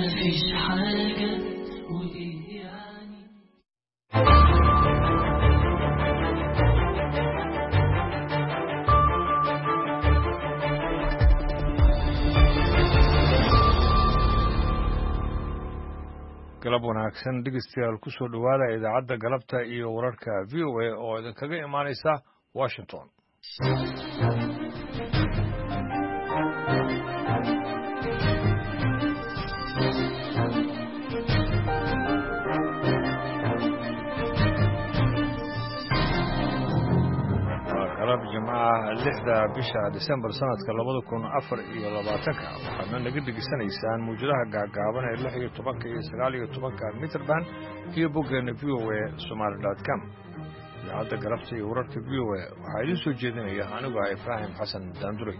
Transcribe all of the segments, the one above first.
مفيش حاجة وإيه يعني. galab wanaagsan dhegeystayaal ku soo dhowaada idaacadda galabta iyo wararka VOA oo idinkaga imaanaysa Washington. galab jimcaha 6 bisha December sanadka 2024 waxaadna naga degeysanaysaan muujadaha gaagaaban ee 16 iyo 19 mitir band iyo boggeena voasomali.com. idaacadda galabta iyo wararka VOA waxaa idiin soo jeedinaya anigu ah Ibraahim Xasan Daanduray.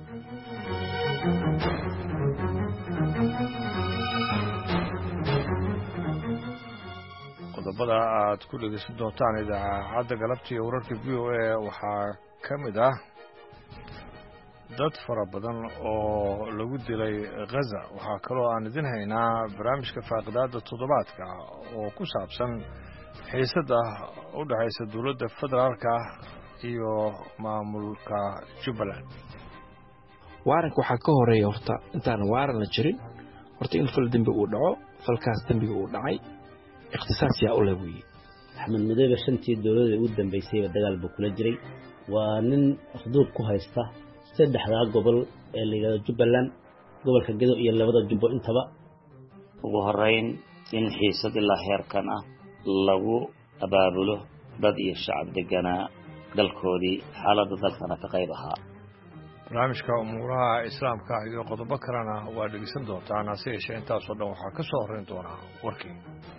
qodobada aad ku dhegeysan doontaan idaacadda galabta iyo wararka VOA waxaa ka mid ah dad fara badan oo lagu dilay Gaza. waxaa kaloo aan idin haynaa barnaamijka faaqidaada toddobaadka oo ku saabsan xiisada u dhaxaysa dowladda federaalka iyo maamulka Jubbaland. waaranka waxaa ka horeeya horta intaan waaran la jirin horta in fal dambi uu dhaco, falkaas dambiga uu dhacay ikhtisaas yaa u leeyahay. axmed mudane shantii dowladda ugu dambeysay dagaal buu kula jiray, waa nin afduub ku haysta saddexda gobol ee la yiraahdo Jubbaland, gobolka Gedo iyo labada Jubbo intaba. ugu horeyn in xiisad ilaa heerkan ah lagu abaabulo dad iyo shacab deganaa dalkoodii xaaladda dalkana ka qayb ahaa. barnaamijka umuuraha islaamka iyo qodobo kalena waa dhegeysan doontaan, hase yeeshee intaasoo dhan waxaa ka soo horreyn doonaa warkii.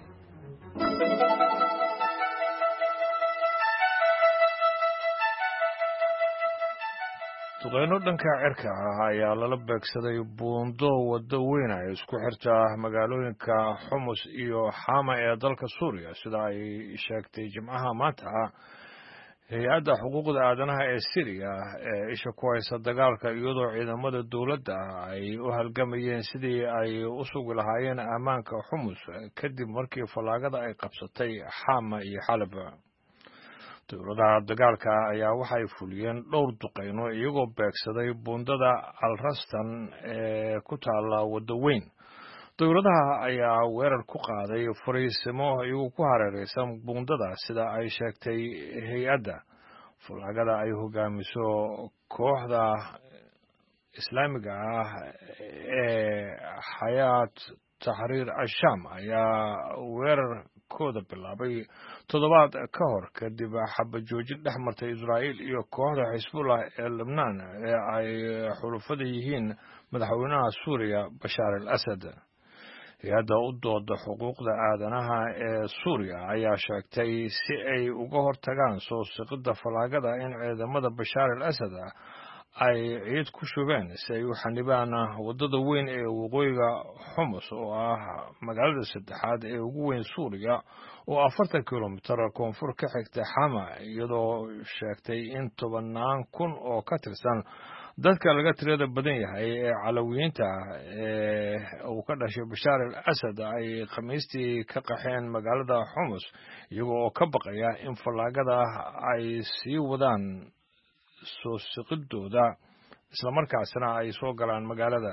duqeyno dhanka cirka ah ayaa lala beegsaday buundo waddo weyn ay isku xirta magaalooyinka Xumus iyo Xama ee dalka Suuriya, sida ay sheegtay jimcaha maanta hay-adda xuquuqda aadanaha ee Syria ee isha ku haysa dagaalka, iyadoo ciidamada dowladda ay u halgamayeen sidii ay u sugi lahaayeen ammaanka Xumus kadib markii fallaagada ay qabsatay Xama iyo Xalab. dowladaha dagaalka ayaa waxay fuliyeen dhowr duqeyno iyagoo beegsaday buundada Al-Rastan ee ku taala waddo weyn. dowladaha ayaa weerar ku qaaday fariisimo iyagoo ku hareeraysan buundada, sida ay sheegtay hay-adda. fallaagada ay hogaamiso kooxda islaamiga ah ee Hayat Tahrir al-Sham ayaa weerarkooda bilaabay toddobaad ka hor kadib xabajoojin dhex martay Israa'iil iyo kooxda Xisbullah ee Lebanon ee ay xulufada yihiin madaxweynaha Suuriya Bashar al-Assad. hay-adda u dooda xuquuqda aadanaha ee Suuriya ayaa sheegtay si ay uga hortagaan soo siqidda fallaagada in ciidamada Bashar al-Assad ay ciid ku shubeen si ay u xanibaan waddada weyn ee waqooyiga Xumus oo ah magaalada saddexaad ee ugu weyn Suuriya oo 40 kilomitir koonfur ka xigta Xama, iyadoo sheegtay in 10,000 oo ka tirsan dadka laga tirada badan yahay ee Calawiyiinta ee uu ka dhashay Bashar al-Assad ay khamiistii ka qaxeen magaalada Xumus iyagoo ka baqaya in fallaagada ay sii wadaan soo siqidooda isla markaasna ay soo galaan magaalada.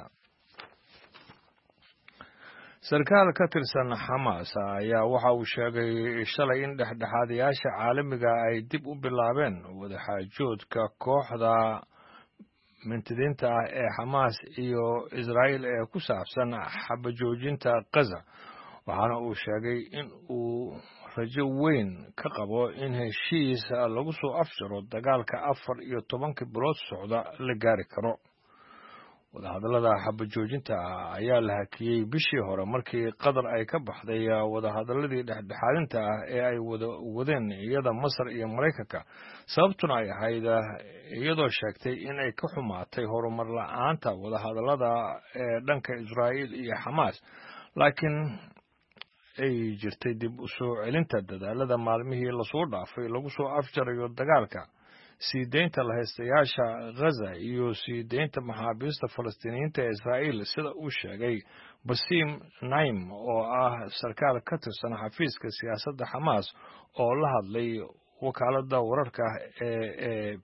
sarkaal ka tirsan Xamaas ayaa waxa uu sheegay shalay in dhexdhexaadayaasha caalamiga ay dib u bilaabeen wadaxaajoodka kooxda mintidiinta ah ee Xamaas iyo Israa'iil ee ku saabsan xabajoojinta Gaza, waxaana uu sheegay in uu rajo weyn ka qabo in heshiis lagu soo afjaro dagaalka 14 bilood socda la gaari karo. wadahadallada xabajoojinta ayaa la hakiyey bishii hore markii Qatar ay ka baxday wadahadalladii dhexdhexaadinta ah ee ay wadeen iyada Masar iyo Mareykanka, sababtuna ay ahayd iyadoo sheegtay in ay ka xumaatay horumar la'aanta wadahadallada ee dhanka Israa'iil iyo Xamaas, laakiin ay jirtay dib u soo celinta dadaalada maalmihii la soo dhaafay lagu soo afjarayo dagaalka, sii deynta lahaystayaasha Gaza iyo sii deynta maxaabiista Falastiiniyiinta ee Israa'iil, sida uu sheegay basim naim oo ah sarkaal ka tirsan xafiiska siyaasadda xamaas oo la hadlay wakaaladda wararka ee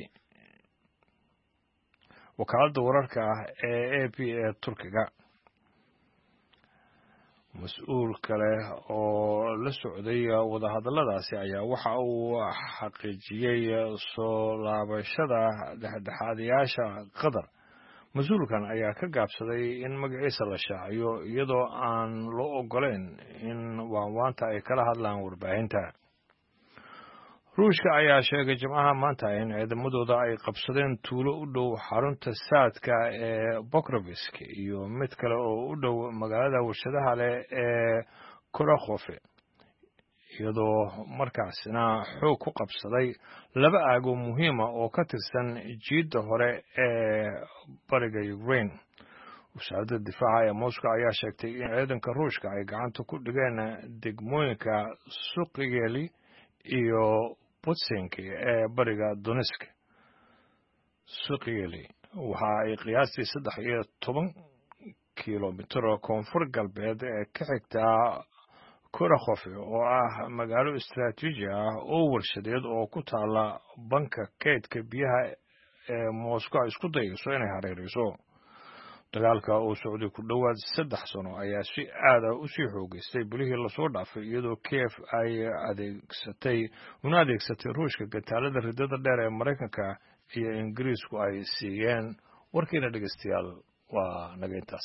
AP ee Turkiga. mas-uul kale oo la socday wadahadalladaasi ayaa waxa uu xaqiijiyey soo laabashada dhexdhexaadiyaasha Qatar. mas-uulkan ayaa ka gaabsaday in magaciisa la shaaciyo iyadoo aan loo oggolayn in waanwaanta ay kala hadlaan warbaahinta. ruushka ayaa sheegay jimcaha maanta in ciidamadooda ay qabsadeen tuulo u dhow xarunta saadka ee Pokrovsk iyo mid kale oo u dhow magaalada warshadaha leh ee Korokhove, iyadoo markaasina xoog ku qabsaday laba aago muhiima oo ka tirsan jiidda hore ee bariga Ukraine. wasaaradda difaaca ee Moscow ayaa sheegtay in ciidanka ruushka ay gacanta ku dhigeen degmooyinka Suqyeli iyo Butsenki ee bariga Donetsk. Suqyeli waxa ay qiyaastii 13 kilomitir koonfur galbeed ee ka xigta Korokhove oo ah magaalo istiraatiiji ah oo warshadeed oo ku taala banka kaydka biyaha ee Moscow isku dayayso inay hareerayso. dagaalka oo socday ku dhowaad 3 sano ayaa si aad ah u sii xoogaystay bilihii la soo dhaafay iyadoo Kiev ay adeegsatay ruushka gataalada ridada dheer ee Mareykanka iyo Ingiriisku ay siiyeen. warkiina dhegeystayaal waa naga intaas.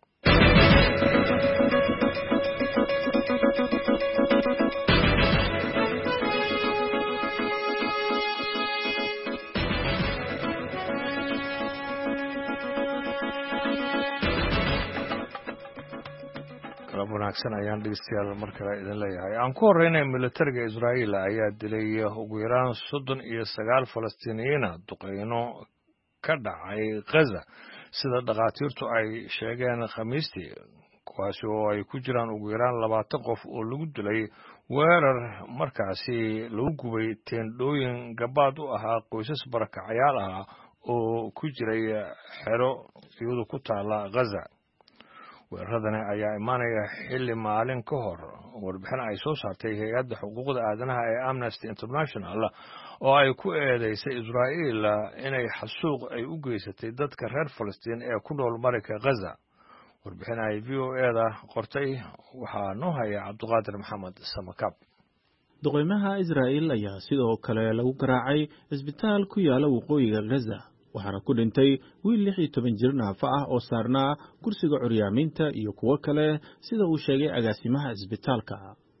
wanaagsan ayaan dhegeystayaal mar kale idin leeyahay. aan ku horreynay militariga Israa'iil ayaa dilay ugu yaraan 39 Falastiiniyiin duqeyno ka dhacay Gaza sida dhaqaatiirtu ay sheegeen Khamiistii, kuwaasi oo ay ku jiraan ugu yaraan 20 qof oo lagu dilay weerar markaasi lagu gubay teendhooyin gabaad u ahaa qoysas barakacayaal ah oo ku jiray xero iyadoo ku taala Gaza. weeraradani ayaa imaanaya xilli maalin ka hor warbixin ay soo saartay hay'adda xuquuqda aadanaha ee Amnesty International oo ay ku eedeysay Israa'iil inay xasuuq ay u geysatay dadka reer Falastiin ee ku nool marinka Gaza. warbixin ay VOA-da qortay waxaa noo haya Cabduqaadir Maxamed Samakab. duqeymaha Israa'iil ayaa sidoo kale lagu garaacay isbitaal ku yaala waqooyiga Gaza, waxaana ku dhintay wiil 16 jir naafa ah oo saarnaa kursiga curyaamiinta iyo kuwo kale sida uu sheegay agaasimaha isbitaalka.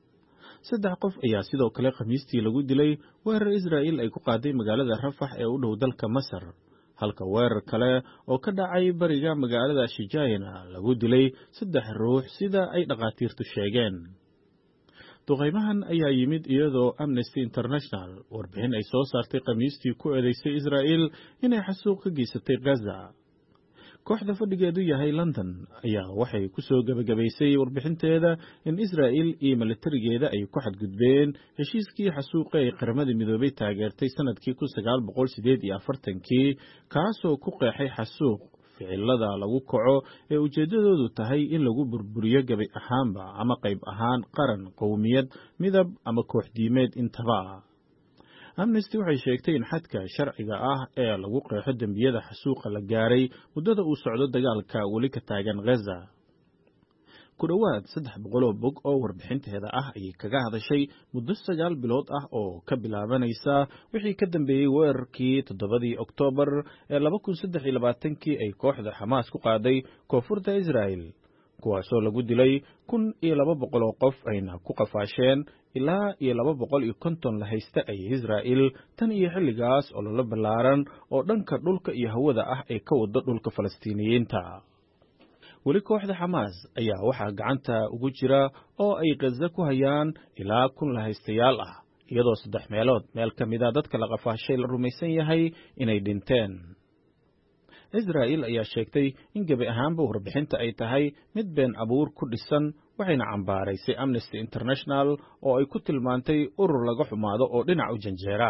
3 qof ayaa sidoo kale Khamiistii lagu dilay weerar Israa'iil ay ku qaaday magaalada Rafax ee u dhow dalka Masar, halka weerar kale oo ka dhacay bariga magaalada Shijayna lagu dilay 3 ruux sida ay dhaqaatiirtu sheegeen. duqeymahan ayaa yimid iyadoo Amnesty International warbixin ay soo saartay Khamiistii ku eedeysay Israa'iil inay xasuuq ka geysatay Gaza. kooxda fadhigeedu yahay London ayaa waxay ku soo gabagabaysay warbixinteeda in Israa'iil iyo militarigeeda ay ku xadgudbeen heshiiskii xasuuqa ee qaramada midoobay taageertay sanadkii 1948 kaasoo ku qeexay xasuuq ficilada lagu kaco ee ujeedadoodu tahay in lagu burburiyo gabi ahaanba ama qayb ahaan qaran, qowmiyad, midab ama koox diimeed intaba. Amnesty waxay sheegtay in xadka sharciga ah ee lagu qeexo dembiyada xasuuqa la gaaray muddada uu socdo dagaalka weli ka taagan Gaza. ku dhowaad 300 bog oo warbixinteeda ah ayay kaga hadashay muddo 9 bilood ah oo ka bilaabanaysa wixii ka dambeeyay weerarkii 7 Oktoobar ee 2023 ay kooxda Xamaas ku qaaday koonfurta Israa'iil, kuwaasoo lagu dilay 1200 qof ayna ku qafaasheen ilaa 250 la haysta ay Israa'iil tan iyo xilligaas oo la ballaaran oo dhanka dhulka iyo hawada ah ay ka wado dhulka Falastiiniyiinta. weli kooxda Xamaas ayaa waxaa gacanta ugu jira oo ay Gaza ku hayaan ilaa 1,000 lahaystayaal ah, iyadoo 3 meelood meel ka mid ah dadka la qafaashay la rumaysan yahay inay dhinteen. Israa'iil ayaa sheegtay in gabi ahaanba warbixinta ay tahay mid been abuur ku dhisan, waxayna cambaaraysay Amnesty International oo ay ku tilmaantay urur laga xumaado oo dhinac u janjeera.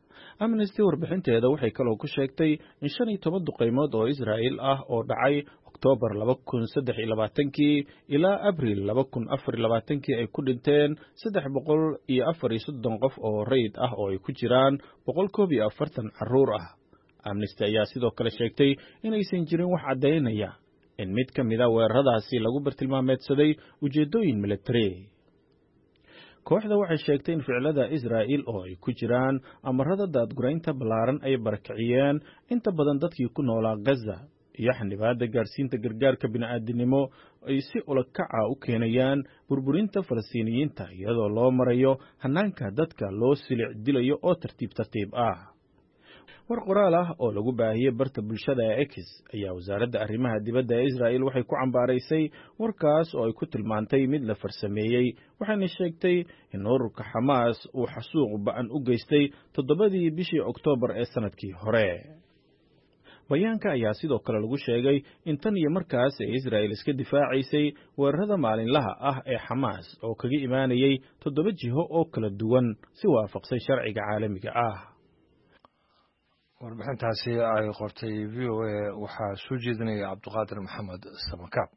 Amnesty warbixinteeda waxay kaloo ku sheegtay in 15 duqeymood oo Israa'iil ah oo dhacay Oktoobar 2023 ilaa Abriil 2024 ay ku dhinteen 334 qof oo rayid ah oo ay ku jiraan 141 carruur ah. Amnesty ayaa sidoo kale sheegtay inaysan jirin wax caddaynaya in mid ka mid ah weeraradaasi lagu bartilmaameedsaday ujeeddooyin militari. Kooxda waxay sheegtay in ficilada Israa'iil oo ay ku jiraan amarada daadguraynta ballaaran ay barakiciyeen inta badan dadkii ku noolaa Gaza iyo xanibaadda gaarsiinta gargaarka bini'aadanimo ay si ulakaca u keenayaan burburinta Falastiiniyiinta iyadoo loo marayo hanaanka dadka loo silic dilayo oo tartiib ah. war qoraal ah oo lagu baahiyey barta bulshada ee X ayaa wasaaradda arrimaha dibadda ee Israa'iil waxay ku cambaaraysay warkaas oo ay ku tilmaantay mid la farsameeyey, waxayna sheegtay in ururka Xamaas uu xasuuq ba'an u geystay 7 bishii Oktoobar ee sanadkii hore. bayaanka ayaa sidoo kale lagu sheegay in tan iyo markaas ay Israa'iil iska difaacaysay weerarada maalinlaha ah ee Xamaas oo kaga imaanayay 7 jiho oo kala duwan si waafaqsan sharciga caalamiga ah. warbixintaasi ay qortay VOA waxaa soo jeedinaya Cabduqaadir Maxamed Samakaab.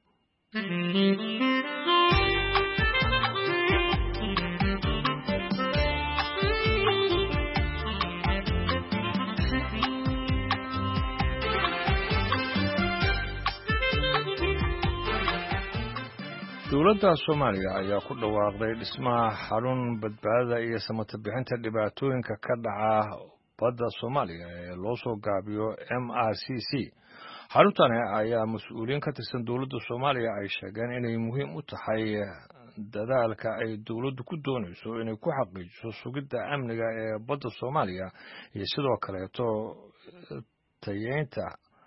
dowladda Soomaaliya ayaa ku dhawaaqday dhismaha xarun badbaadada iyo samata bixinta dhibaatooyinka ka dhaca badda Soomaaliya ee loo soo gaabiyo MRCC. xaruntani ayaa mas'uuliyiin ka tirsan dowladda Soomaaliya ay sheegeen inay muhiim u tahay dadaalka ay dowladdu ku doonayso inay ku xaqiijiso sugidda amniga ee badda Soomaaliya iyo sidoo kaleeto tayeynta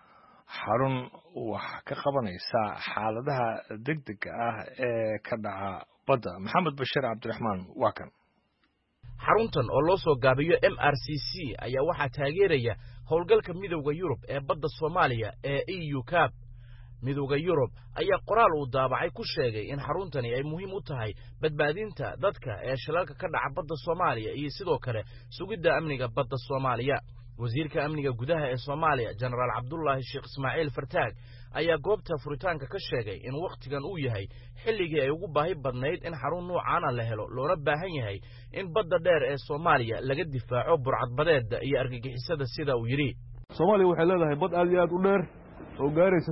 xarun wax ka qabanaysa xaaladaha degdega ah ee ka dhaca badda. Maxamed Bashir Cabdiraxmaan waa kan. xaruntan oo loo soo gaabiyo MRCC ayaa waxaa taageeraya howlgalka midowga Yurub ee badda Soomaaliya ee EUCAP. midowga Yurub ayaa qoraal uu daabacay ku sheegay in xaruntani ay muhiim u tahay badbaadinta dadka ee shilalka ka dhaca badda Soomaaliya iyo sidoo kale sugidda amniga badda Soomaaliya. wasiirka amniga gudaha ee Soomaaliya General Cabdullaahi Sheekh Ismaaciil Fartaag ayaa goobta furitaanka ka sheegay in waqtigan uu yahay xilligii ay ugu baahi badnayd in xarun noocaana la helo, loona baahan yahay in badda dheer ee Soomaaliya laga difaaco burcadbadeedda iyo argagixisada sida uu yiri. Soomaaliya waxay leedahay bad aad iyo aad u dheer oo gaaraysa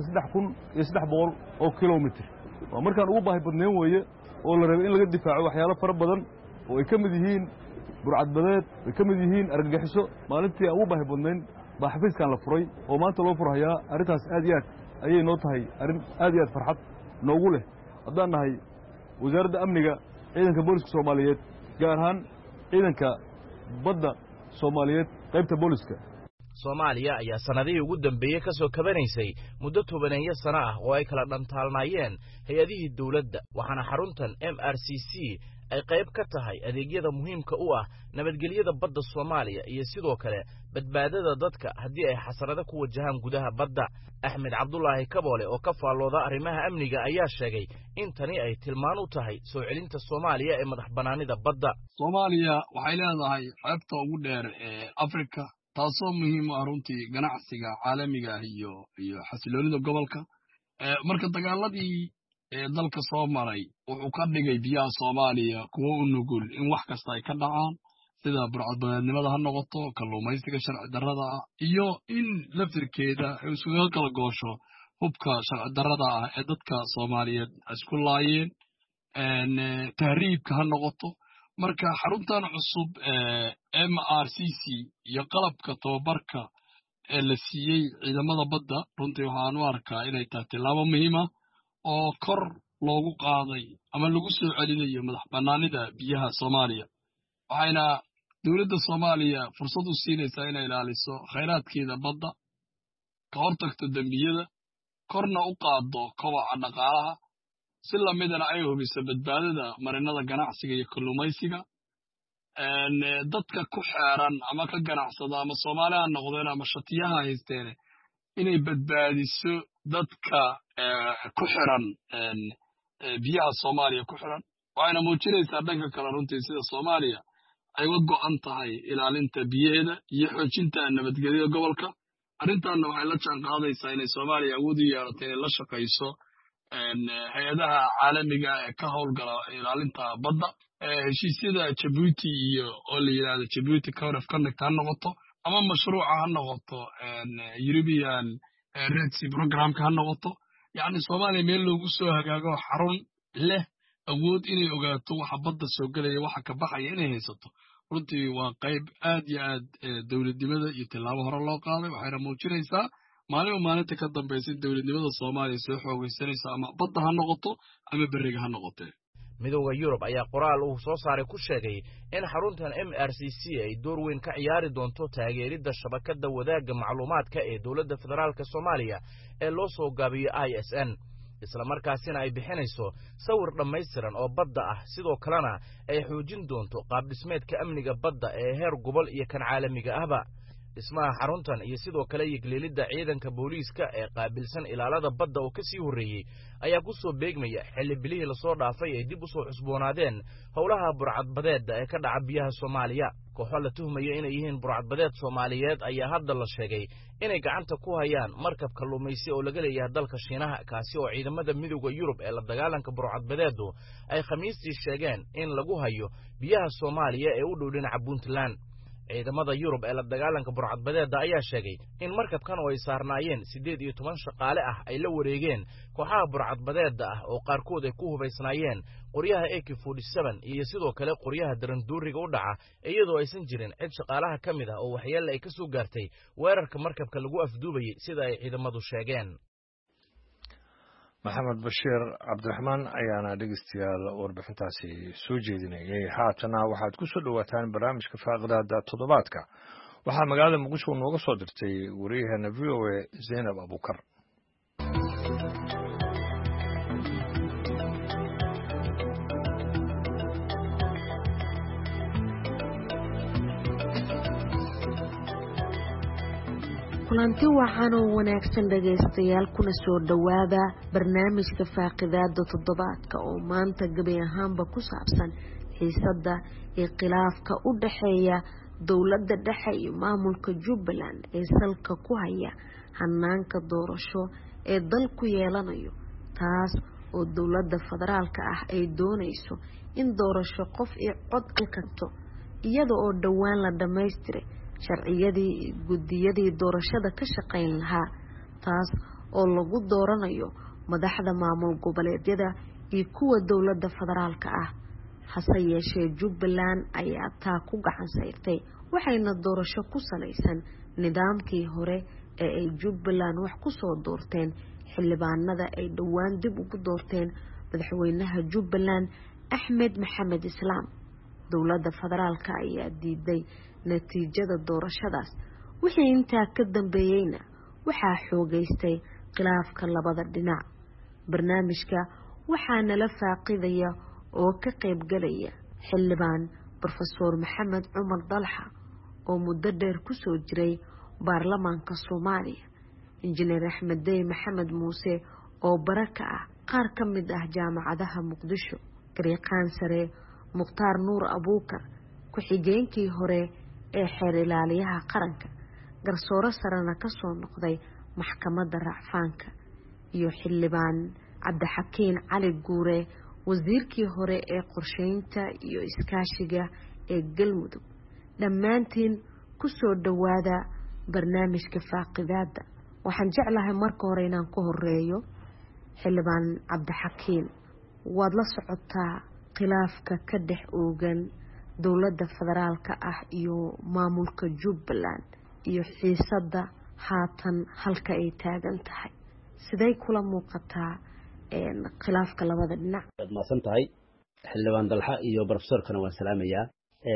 3,300 oo kiiloomitir. waa markaan ugu baahi badnayn weeye oo la rabay in laga difaaco waxyaalo fara badan oo ay ka mid yihiin burcadbadeed, ay ka mid yihiin argagixiso. maalintii ugu baahi badnayn baa xafiiskan la furay oo maanta loo furayaa. arrintaas aad iyo aad ayay noo tahay arrin aad iyo aad farxad noogu leh haddaan nahay wasaaradda amniga ciidanka booliska Soomaaliyeed, gaar ahaan ciidanka badda Soomaaliyeed qaybta booliska. Soomaaliya ayaa sanadihii ugu dambeeyay ka soo kabanaysay muddo 10 sano ah oo ay kala dhantaalnaayeen hay'adihii dawladda, waxaana xaruntan MRCC ay qayb ka tahay adeegyada muhiimka u ah nabadgelyada badda Soomaaliya iyo sidoo kale badbaadada dadka haddii ay xasarado ku wajahaan gudaha badda. Axmed Cabdullaahi Kaboole oo ka faallooda arrimaha amniga ayaa sheegay in tani ay tilmaan u tahay soo celinta Soomaaliya ee madax banaanida badda. Soomaaliya waxay leedahay xeebta ugu dheer ee Afrika, taasoo muhiim u ah runtii ganacsiga caalamiga ah iyo xasiloonida gobolka. marka dagaaladii dalka soo maray wuxuu ka dhigay biyaha Soomaaliya kuwo u nugul in wax kasta ay ka dhacaan, sida burcadbadeednimada ha noqoto, kalluumaysiga sharci darrada ah, iyo in laftirkeeda isuga kala goosho hubka sharci darrada ah ee dadka Soomaaliyeed isku laayeen, tahriibka ha noqoto. marka xaruntan cusub MRCC iyo qalabka tababarka ee la siiyey ciidamada badda runtii waxaan u arkaa inay tahay tilaabo muhiim ah oo kor loogu qaaday ama lagu soo celinayo madax banaanida biyaha Soomaaliya. waxayna dowladda Soomaaliya fursad u siinaysaa inay ilaaliso kheyraadkeeda badda, ka hortagto dambiyada, korna u qaado kobaca dhaqaalaha, si lamidana ay hubiso badbaadada marinada ganacsiga iyo kalluumaysiga. dadka ku xeeran ama ka ganacsada ama Soomaali ha noqdeen ama shatiyaha haysteen inay badbaadiso dadka ku xiran biyaha Soomaaliya ku xiran. waxayna muujinaysaa dhanka kale runtii sida Soomaaliya ay uga go'an tahay ilaalinta biyaheeda iyo xoojinta nabadgelyada gobolka. arrintaanna waxay la jaan qaadaysaa inay soomaaliya awood u yeelato inay la shaqayso hay-adaha caalamiga ee ka howlgala ilaalinta badda heshiisyada Djibouti iyo oo la yiraahdo Djibouti Code of Conduct ha noqoto ama mashruuca ha noqoto European Red Sea Programka ha noqoto yacni Soomaaliya meel loogu soo hagaago xarun leh awood inay ogaato waxa badda soo galaya waxa ka baxaya inay haysato runtii waa qayb aad iyo aad dowladnimada iyo tilaabo hore loo qaaday waxayna muujinaysaa maalinta ka dambaysa dowladnimada Soomaaliya soo xoogaysanaysa ama badda ha noqoto ama bariga ha noqotee midowga Yurub ayaa qoraal uu soo saaray ku sheegay in xaruntan MRCC ay door weyn ka ciyaari doonto taageeridda shabakadda wadaagga macluumaadka ee dawladda federaalka Soomaaliya ee loo soo gaabiyo ISN isla markaasina ay bixinayso sawir dhammaystiran oo badda ah sidoo kalena ay xoojin doonto qaab dhismeedka amniga badda ee heer gobol iyo kan caalamiga ahba dhismaha xaruntan iyo sidoo kale yigleelidda ciidanka booliiska ee qaabilsan ilaalada badda oo ka sii horreeyay ayaa ku soo beegmaya xilli bilihii la soo dhaafay ay dib u soo cusboonaadeen howlaha burcadbadeedda ee ka dhaca biyaha Soomaaliya kooxo la tuhmaya inay yihiin burcadbadeed Soomaaliyeed ayaa hadda la sheegay inay gacanta ku hayaan markab kalluumaysi oo laga leeyahay dalka Shiinaha kaasi oo ciidamada midowga Yurub ee la dagaalanka burcadbadeedu ay Khamiistii sheegeen in lagu hayo biyaha Soomaaliya ee u dhow dhinaca Puntland ciidamada Yurub ee la dagaalanka burcadbadeedda ayaa sheegay in markabkan oo ay saarnaayeen 18 shaqaale ah ay la wareegeen kooxaha burcadbadeedda ah oo qaarkood ay ku hubaysnaayeen qoryaha AK47 iyo sidoo kale qoryaha daranduuriga u dhaca iyadoo aysan jirin cid shaqaalaha ka mid ah oo waxyeello ay ka soo gaartay weerarka markabka lagu afduubayay sida ay ciidamadu sheegeen maxamed bashiir cabdiraxmaan ayaana dhegeystayaal warbixintaasi soo jeedinayay haatana waxaad ku soo dhowaataan barnaamijka faaqidaada toddobaadka waxaa magaalada muqdisho nooga soo dirtay wariyaheena VOA Zainab Abukar kulanti wacan oo wanaagsan dhagaystayaal kuna soo dhawaada barnaamijka faaqidaada toddobaadka oo maanta gabi ahaanba ku saabsan xiisadda iyo khilaafka u dhaxeeya dowladda dhexe iyo maamulka Jubbaland ee salka ku haya hanaanka doorasho ee dalku yeelanayo taas oo dowladda federaalka ah ay doonayso in doorasho qof iyo cod ay karto iyada oo dhawaan la dhameystiray sharciyadii guddiyadii doorashada ka shaqayn lahaa taas oo lagu dooranayo madaxda maamul goboleedyada iyo kuwa dowladda federaalka ah hase yeeshee Jubbaland ayaa taa ku gacan sayrtay waxayna doorasho ku salaysan nidaamkii hore ee ay Jubbaland wax ku soo doorteen xildhibaanada ay dhawaan dib ugu doorteen madaxweynaha Jubbaland Axmed Maxamed Islaam dowladda federaalka ayaa diiday natiijada doorashadaas wixii intaa ka dambeeyayna waxaa xoogaystay khilaafka labada dhinac barnaamijka waxaa nala faaqidaya oo ka qayb galaya xildhibaan Professor Maxamed Cumar Dalxa oo muddo dheer ku soo jiray baarlamaanka Soomaaliya injineer Axmed Dey Maxamed Muuse oo baraka ah qaar ka mid ah jaamacadaha Muqdisho gariiqaan sare Mukhtaar Nuur Abuukar ku-xigeenkii hore ee xeer ilaaliyaha qaranka garsoore sarena ka soo noqday maxkamadda racfaanka iyo xildhibaan Cabdixakiin Cali Guure wasiirkii hore ee qorsheynta iyo iskaashiga ee Galmudug dhammaantiin ku soo dhawaada barnaamijka faaqidaada waxaan jeclahay marka hore inaan ku horeeyo xildhibaan Cabdixakiin waad la socotaa khilaafka ka dhex oogan dowladda federaalka ah iyo maamulka Jubbaland iyo xiisadda haatan halka ay taagan tahay siday kula muuqataa khilaafka labada dhinac maasan tahay xildhibaan Dalxa iyo professorkana waan salaamayaa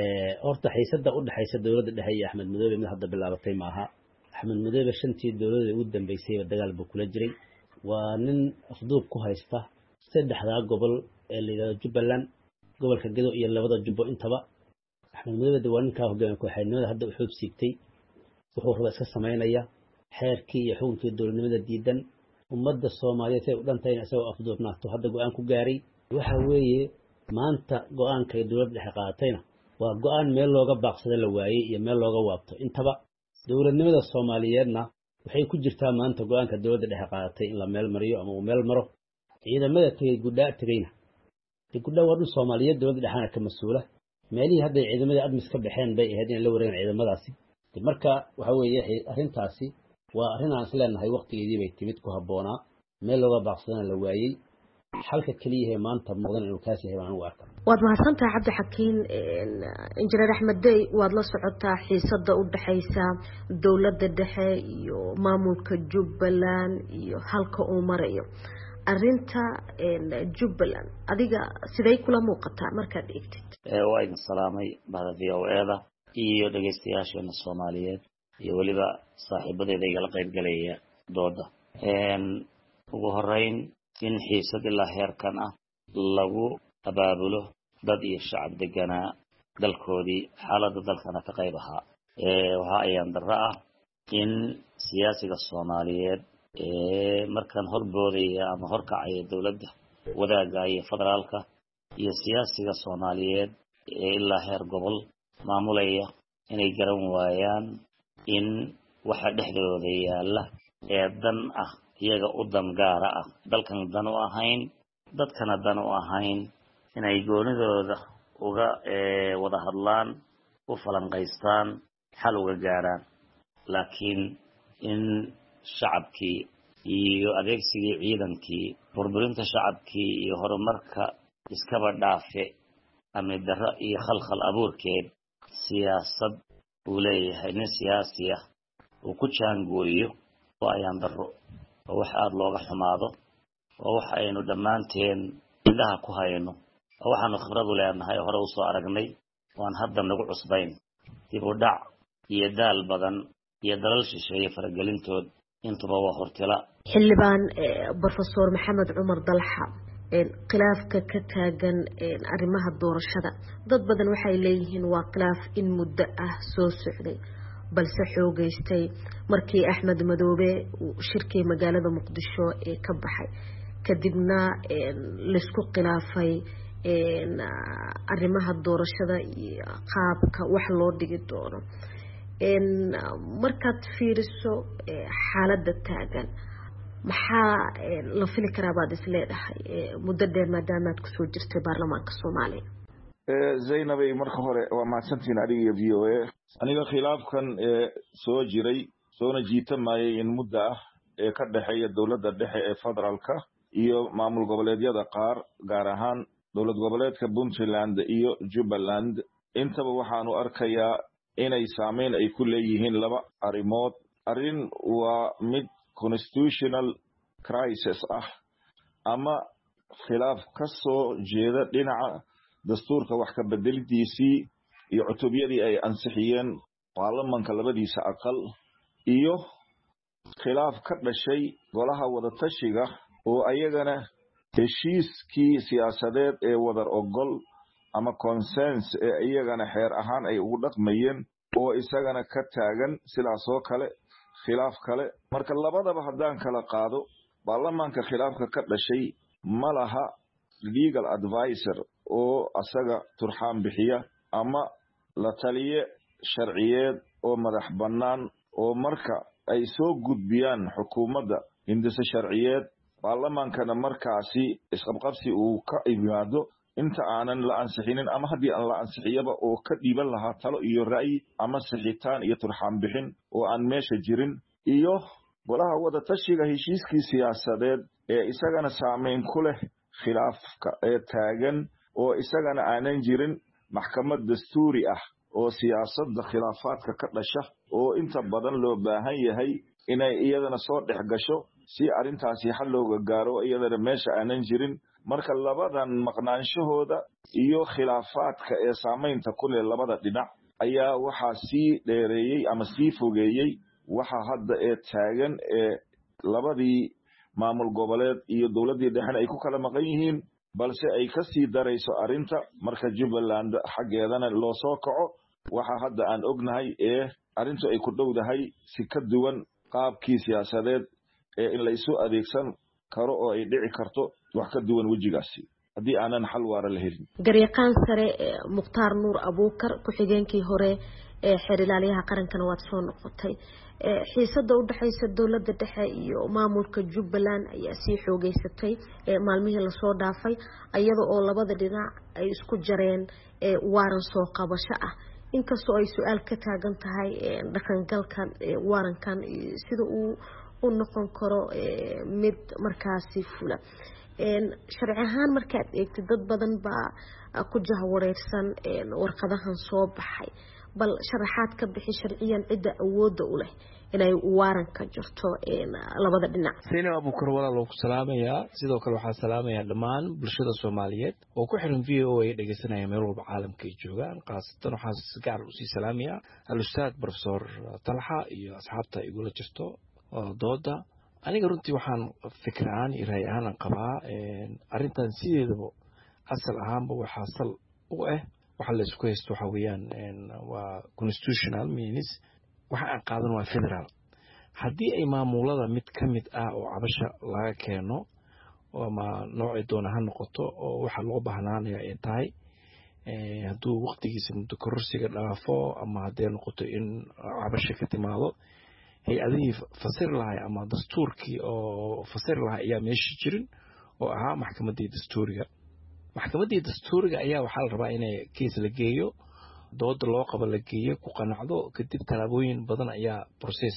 horta xiisadda u dhaxaysa dowladda dhexe iyo Axmed Madoobe mid hadda bilaabatay maaha Axmed Madoobe shantii dowladda ugu dambeysay dagaal buu kula jiray waa nin afduub ku haysta saddexda gobol ee la yiraahdo Jubbaland gobolka Gedo iyo labada Jubbo intaba Axmed Madoobe diwaanka hoggaanka kooxeynimada hadda u xoog siigtay wuxuu raba iska sameynaya xeerkii iyo xukunkii dowladnimada diidan ummadda Soomaaliyeed ay u dhantay isagoo afduubnaato hadda go'aan ku gaaray waxa weeye maanta go'aanka ay dowladda dhexe qaadatayna waa go'aan meel looga baaqsado la waayay iyo meel looga waabto intaba dowladnimada Soomaaliyeedna waxay ku jirtaa maanta go-aanka dowladda dhexe qaadatay in la meel mariyo ama uu meel maro ciidamada guddaa tegayna guddaa waa dhul Soomaaliyeed dowladda dhexana ka mas'uula meelihii hadda ciidamada admis ka baxeen bay ahayd in la wareegaan ciidamadaasi marka waxa weeye arrintaasi waa arrin aan isleenahay waqtigeedii bay timid ku habboonaa meel looga baaqsadana la waayey xalka kaliya ee maanta mudan inuu kaas yahay aan u arkaa waad mahadsantahay cabdi xakiin injineer axmed dey waad la socotaa xiisada u dhaxaysa dowladda dhexe iyo maamulka Jubbaland iyo halka uu marayo arinta Jubbaland adiga sidee kula muuqataa markaad eegtid waa idin salaamay bahda VOA-da iyo dhageystayaasheena Soomaaliyeed iyo waliba saaxiibadeeda igala qayb galaya dooda ugu horeyn in xiisad ilaa heerkan ah lagu abaabulo dad iyo shacab deganaa dalkoodii xaaladda dalkana ka qayb ahaa waxa ayaan darro ah in siyaasiga Soomaaliyeed markan horboodaya ama horkacaya dowladda wadaaga iyo federaalka iyo siyaasiga Soomaaliyeed ilaa heer gobol maamulaya inay garan waayaan in waxa dhexdooda yaala dan ah iyaga u dan gaara ah dalkan dan u ahayn dadkana dan u ahayn inay goonidooda uga wada hadlaan u falanqaystaan xal uga gaaraan laakiin in shacabkii iyo adeegsigii ciidankii burburinta shacabkii iyo horumarka iskaba dhaafe ama darro iyo khalkhal abuurkeed siyaasad uu leeyahay nin siyaasi ah uu ku jaangooyo oo ayaan darro oo wax aad looga xumaado oo wax aynu dhammaanteen indhaha ku hayno oo waxaanu khibrad u leenahay hore u soo aragnay waan hadda nagu cusbayn dib u dhac iyo daal badan iyo dalal shisheeye faragelintood intuba waa hortila xildhibaan professor maxamed cumar dalxa khilaafka ka taagan arrimaha doorashada dad badan waxay leeyihiin waa khilaaf in muddo ah soo socday balse xoogaystay markii Axmed Madoobe uu shirkii magaalada Muqdisho ka baxay kadibna la isku khilaafay arrimaha doorashada iyo qaabka wax loo dhigi doono markaad fiiriso xaaladda taagan maxaa la fili karaa baad isleedahay muddo dheer maadaama aad kusoo jirtay baarlamaanka Soomaaliya Zaynabay marka hore waa mahadsantiin adiga iyo VOA aniga khilaafkan soo jiray soona jiitamayay in muddo ah ka dhaxeeya dowladda dhexe ee federaalka iyo maamul goboleedyada qaar gaar ahaan dowlad goboleedka Puntland iyo Jubbaland intaba waxaanu arkayaa inay saameyn ay ku leeyihiin laba arrimood arrin waa mid constitutional crisis ah ama khilaaf ka soo jeeda dhinaca dastuurka wax ka bedelidiisii iyo cutubiyadii ay ansixiyeen baarlamaanka labadiisa aqal iyo khilaaf ka dhashay golaha wada tashiga oo ayagana heshiiskii siyaasadeed ee wadar ogol ama consens ee iyagana xeer ahaan ay ugu dhaqmayeen oo isagana ka taagan sidaas oo kale khilaaf kale marka labadaba haddaan kala qaado baarlamaanka khilaafka ka dhashay ma laha legal advisor oo asaga turxaan bixiya ama la taliye sharciyeed oo madax bannaan oo marka ay soo gudbiyaan xukuumadda hindise sharciyeed baarlamaankana markaasi isqabqabsi uu ka yimaado inta aanan la ansixinin ama haddii aan la ansixiyaba oo ka dhiiban lahaa talo iyo ra'yi ama sixitaan iyo turxaan bixin oo aan meesha jirin iyo golaha wada tashiga heshiiskii siyaasadeed ee isagana saameyn ku leh khilaafka ee taagan oo isagana aanan jirin maxkamad dastuuri ah oo siyaasadda khilaafaadka ka dhasha oo inta badan loo baahan yahay inay iyadana soo dhex gasho si arrintaasi xal looga gaaro iyadana meesha aanan jirin marka labadan maqnaanshahooda iyo khilaafaadka ee saameynta ku leh labada dhinac ayaa waxaa sii dheereeyey ama sii fogeeyey waxa hadda ee taagan ee labadii maamul goboleed iyo dowladdii dhexena ay ku kala maqan yihiin balse ay ka sii darayso arrinta marka Jubbaland xaggeedana loo soo kaco waxa hadda aan ognahay ee arrintu ay ku dhowdahay si ka duwan qaabkii siyaasadeed ee in la isu adeegsan karo oo ay dhici karto wax ka duwan wajigaasi haddii aanan xal waara la helin. garyaqaan sare Mukhtaar Nuur Abuukar ku-xigeenkii hore ee xeer ilaaliyaha qarankana waad soo noqotay. xiisada u dhaxaysa dowladda dhexe iyo maamulka Jubbaland ayaa sii xoogeysatay maalmihii la soo dhaafay iyada oo labada dhinac ay isku jareen waaran soo qabasho ah inkastoo ay su'aal ka taagan tahay dhaqangalkan waarankan sida uu u noqon karo mid markaasi fula sharci ahaan markaad eegtid dad badan baa ku jahwareersan warqadahan soo baxay bal sharaxaad ka bixi sharciyan cidda awoodda u leh inay waaranka jirto labada dhinac. Sayna Abuukar walaal ku salaamayaa sidoo kale waxaan salaamayaa dhammaan bulshada Soomaaliyeed oo ku xiran VOA dhageysanaya meel walba caalamka ay joogaan qaasatan waxaan si gaar ah u salaamayaa al-ustaad Professor Talha iyo asxaabta igula jirto dooda aniga runtii waxaan fikraan iyo raay ahaan qabaa arintan sideedaba asal ahaanba waxa sal u ah waxa la isku haysto waxa weeyaan waa constitutional means waxa aan qaadan waa federal haddii ay maamulada mid ka mid ah oo cabasha laga keeno oo ma nooc doona ha noqoto oo waxa loo baahnaanayaa ay tahay hadduu waqtigiisa muddo kororsiga dhaafo ama haddii noqoto in cabasha ka timaado hay-adihii fasir lahay ama dastuurkii oo fasir lahay ayaa meesha jirin oo ahaa maxkamaddii dastuuriga ayaa waxaa la rabaa inay kees la geeyo dooda loo qabo la geeyo ku qanacdo kadib talaabooyin badan ayaa process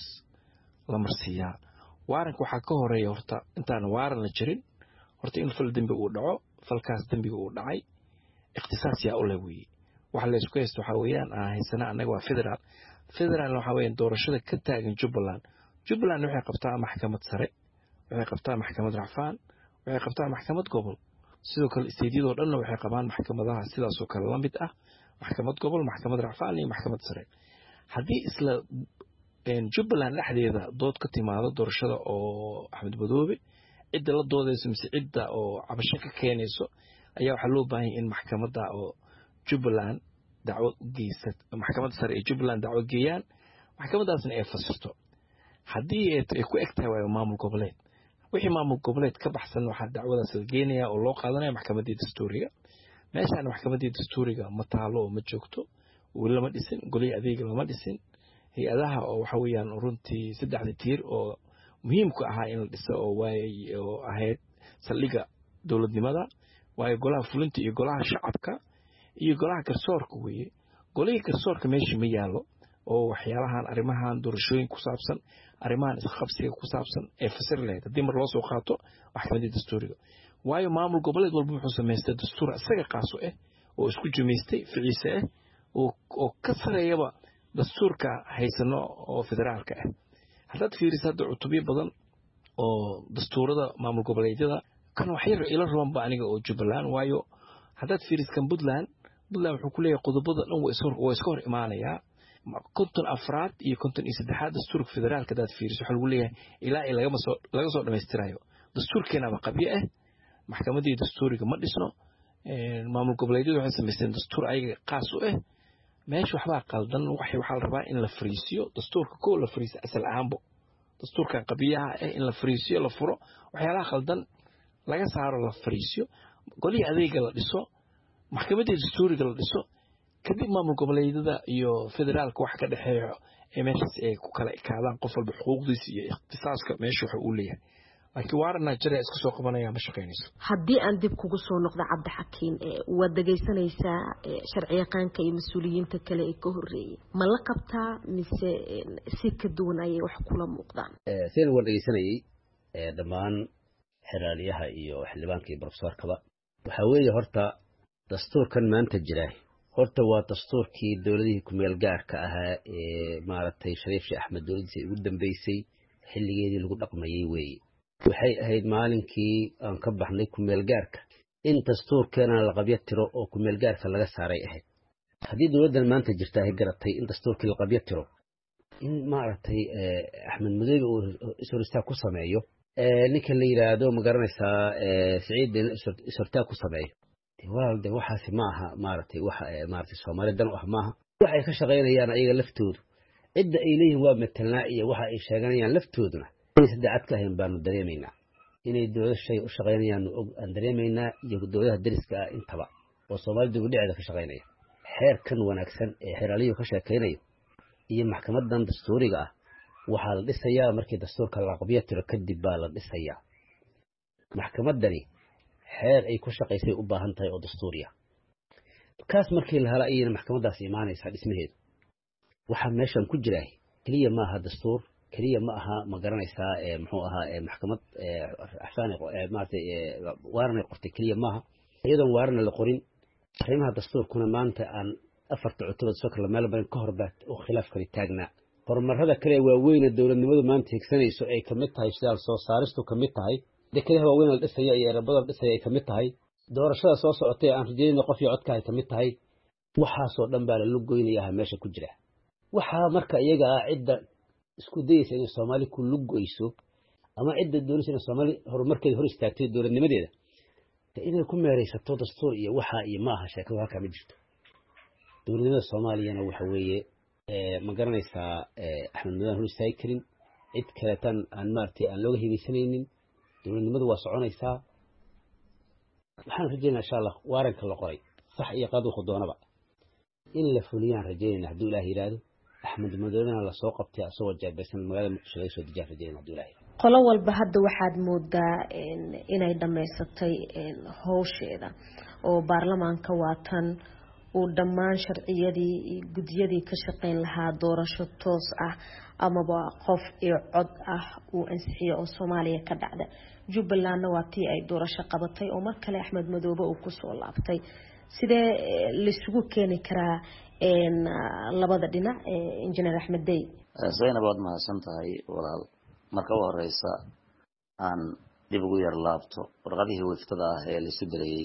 la marsiiyaa waaranka waxaa ka horeeya horta intaan waaran la jirin horta in fal dambi uu dhaco falkaas dambiga uu dhacay ikhtisaas yaa u leh weeye waxa la isku haysto waxaa weeyaan aan haysana annaga waa federal waxaa weeyaan doorashada ka taagan Jubbaland waxay qabtaa maxkamad sare waxay qabtaa maxkamad racfaan waxay qabtaa maxkamad gobol sidoo kale isteediyadoo dhanna waxay qabaan maxkamadaha sidaas oo kale la mid ah maxkamad gobol maxkamad racfaan iyo maxkamad sare haddii isla Jubbaland dhexdeeda dood ka timaado doorashada oo Axmed Madoobe cidda la doodayso mise cidda oo cabasho ka keenayso ayaa waxaa loo baahan in maxkamadda oo Jubbaland dacwo geysat maxkamadda sare ee Jubbaland dacwo geeyaan maxkamadaasna ay fasirto haddii ay ku egtahay waa maamul goboleed wixii maamul goboleed ka baxsan waxaa dacwadaas la geenayaa oo loo qaadanaya maxkamaddii dastuuriga meeshaan maxkamaddii dastuuriga ma taalo oo ma joogto weli lama dhisin golihii adeega lama dhisin hay-adaha oo waxa weeyaan runtii saddexda tiir oo muhiimku ahaa in la dhiso oo waayay oo ahayd saldhigga dowladnimada waayo golaha fulinta iyo golaha shacabka iyo golaha garsoorka weeye golihii garsoorka meesha ma yaalo oo waxyaalahan arrimahan doorashooyin ku saabsan arrimahan isqabsiga ku saabsan ee fasir lahayd haddii mar loo soo qaato maxkamaddii dastuuriga waayo maamul goboleed walba wuxuu samaystay dastuur isaga qaaso ah oo isku jumaystay ficiise ah oo ka sareeyaba dastuurka haysano oo federaalka ah haddaad fiiriso hadda cutubyo badan oo dastuurada maamul goboleedyada kan wax yar ila roonba aniga oo Jubbaland waayo haddaad fiiriso kan Puntland wuxuu ku leeyahay qodobada dhan waa iska hor imaanayaa konton afraad iyo konton iyo saddexaad dastuurka federaalka haddaad fiiriso waxaa lagu leeyahay ilaa ay laga soo dhammaystirayo dastuurkeenaba qabyo ah maxkamaddii dastuuriga ma dhisno maamul goboleedyadu waxay samaysteen dastuur ayaga qaas u ah meesha waxbaa qaldan waxaa la rabaa in la fariisiyo dastuurka koo la fariisiyo asal ahaanbo dastuurkan qabiyaha ah in la fariisiyo la furo waxyaalaha qaldan laga saaro la fariisiyo golihii adeega la dhiso maxkamaddii dastuuriga la dhiso kadib maamul goboleedyada iyo federaalka wax ka dhexeeyo ee meeshaas ay ku kala ekaadaan qof walba xuquuqdiisa iyo ikhtisaaska meesha waxa uu leeyahay laakiin waaran Nigeria iska soo qabanaya ma shaqeynayso haddii aan dib kugu soo noqdo Cabdixakiin waad dhageysanaysaa sharciyaqaanka iyo mas'uuliyiinta kale ee ka horeeyay ma la qabtaa mise si ka duwan ay wax kula muuqdaan seen waan dhageysanayay dhammaan xiraaliyaha iyo xildhibaankii professorkaba waxa weeye horta dastuurkan maanta jira horta waa dastuurkii dowladihii ku meel gaarka ahaa ee maaragtay Shariif Sheekh Axmed dowladdiisa ugu dambeysay xilligeedii lagu dhaqmayay weeye waxay ahayd maalinkii aan ka baxnay ku meel gaarka in dastuurkeena la qabyo tiro oo ku meel gaarka laga saaray ahayd haddii dowladdan maanta jirta ay garatay in dastuurkii la qabyo tiro in maaragtay Axmed Madoobe uu is-hortaag ku sameeyo ninka la yiraahdo ma garanaysaa Saciid is-hortaag ku sameeyo walaalde waxaasi ma aha maaragtay waxa maaragtay Soomaalidan wax ma aha waxay ka shaqeynayaan ayaga laftoodu cidda ay leeyihiin waa metelnaa iyo waxa ay sheeganayaan laftooduna saddex ka ahayn baanu dareemaynaa inay dowlad shay u shaqaynayaan aan dareemaynaa iyo dowladaha dariska ah intaba oo Soomaalidu gudheeda ka shaqaynaya xeerkan wanaagsan ee xeeraliyo ka sheekaynayo iyo maxkamadan dastuuriga ah waxaa la dhisayaa markii dastuurka la qabiyo tiro kadib baa la dhisayaa maxkamadani xeer ay ku shaqaysay u baahan tahay oo dastuuriya kaas markii la hela ayayna maxkamadaas imaanaysaa dhismaheedu waxaa meeshan ku jira kaliya ma aha dastuur kaliya ma aha ma garanaysaa muxuu ahaa maxkamad axsaani maartay waarna qortay kaliya ma aha iyadoon waarna la qorin arrimaha dastuurkuna maanta aan afarta cutubad soo kala meel badan ka hor baa oo khilaaf kale taagnaa horumarada kale waaweyn ee dowladnimadu maanta higsanayso ay kamid tahay sidaal soo saaristu kamid tahay dekedaha waaweyn la dhisaya iyo erebada la dhisaya ay kamid tahay doorashada soo socotay aan rajaynayno qof iyo codka ay kamid tahay waxaasoo dhan baa la lugoynayaa meesha ku jira waxaa marka iyaga ah cidda isku dayaysa inay Soomaali ku lugoyso ama cidda doonaysa inay Soomaali horumarkeeda hor istaagtay dowladnimadeeda inay ku meeraysato dastuur iyo waxa iyo maaha sheekada halka ma jirto dowladnimada Soomaaliyana waxa weeye ma garanaysaa Axmed Madoobe hor istaagi karin cid kale tan aan maartay aan looga hibaysanaynin dowladnimadu waa soconaysaa waxaan rajaynayaa insha Allah waaranka la qoray sax iyo qaad wuxuu doonaba in la fuliyaan rajaynaa haddii Ilaahay yiraahdo Axmed Madoobe la soo qabtay asoo jaabaysan magaalada Muqdisho laga soo dejiyay rajaynaa haddii Ilaahay qolo walba hadda waxaad moodaa inay dhameysatay howsheeda oo baarlamaanka waatan uu dhammaan sharciyadii gudiyadii ka shaqeyn lahaa doorasho toos ah amaba qof iyo cod ah uu ansixiyo oo Soomaaliya ka dhacda Jubbaland waa tii ay doorasho qabatay oo mar kale Axmed Madoobe uu ku soo laabtay sidee la isugu keeni karaa labada dhinac injineer Axmed Dey Zainab waad mahadsan tahay walaal marka u horeysa aan dib ugu yar laabto warqadihii wiftada ah ee la isu diray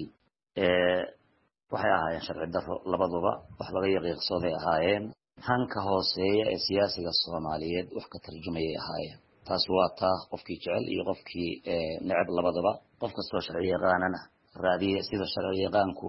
waxay ahaayeen sharci darro labaduba wax laga yaqiiqsaday ahaayeen hanka hooseeya ee siyaasiga Soomaaliyeed wax ka tarjumayay ahaayeen taas waa taa qofkii jecel iyo qofkii necab labaduba qof kastoo sharci yaqaanana raadiye sida sharci yaqaanku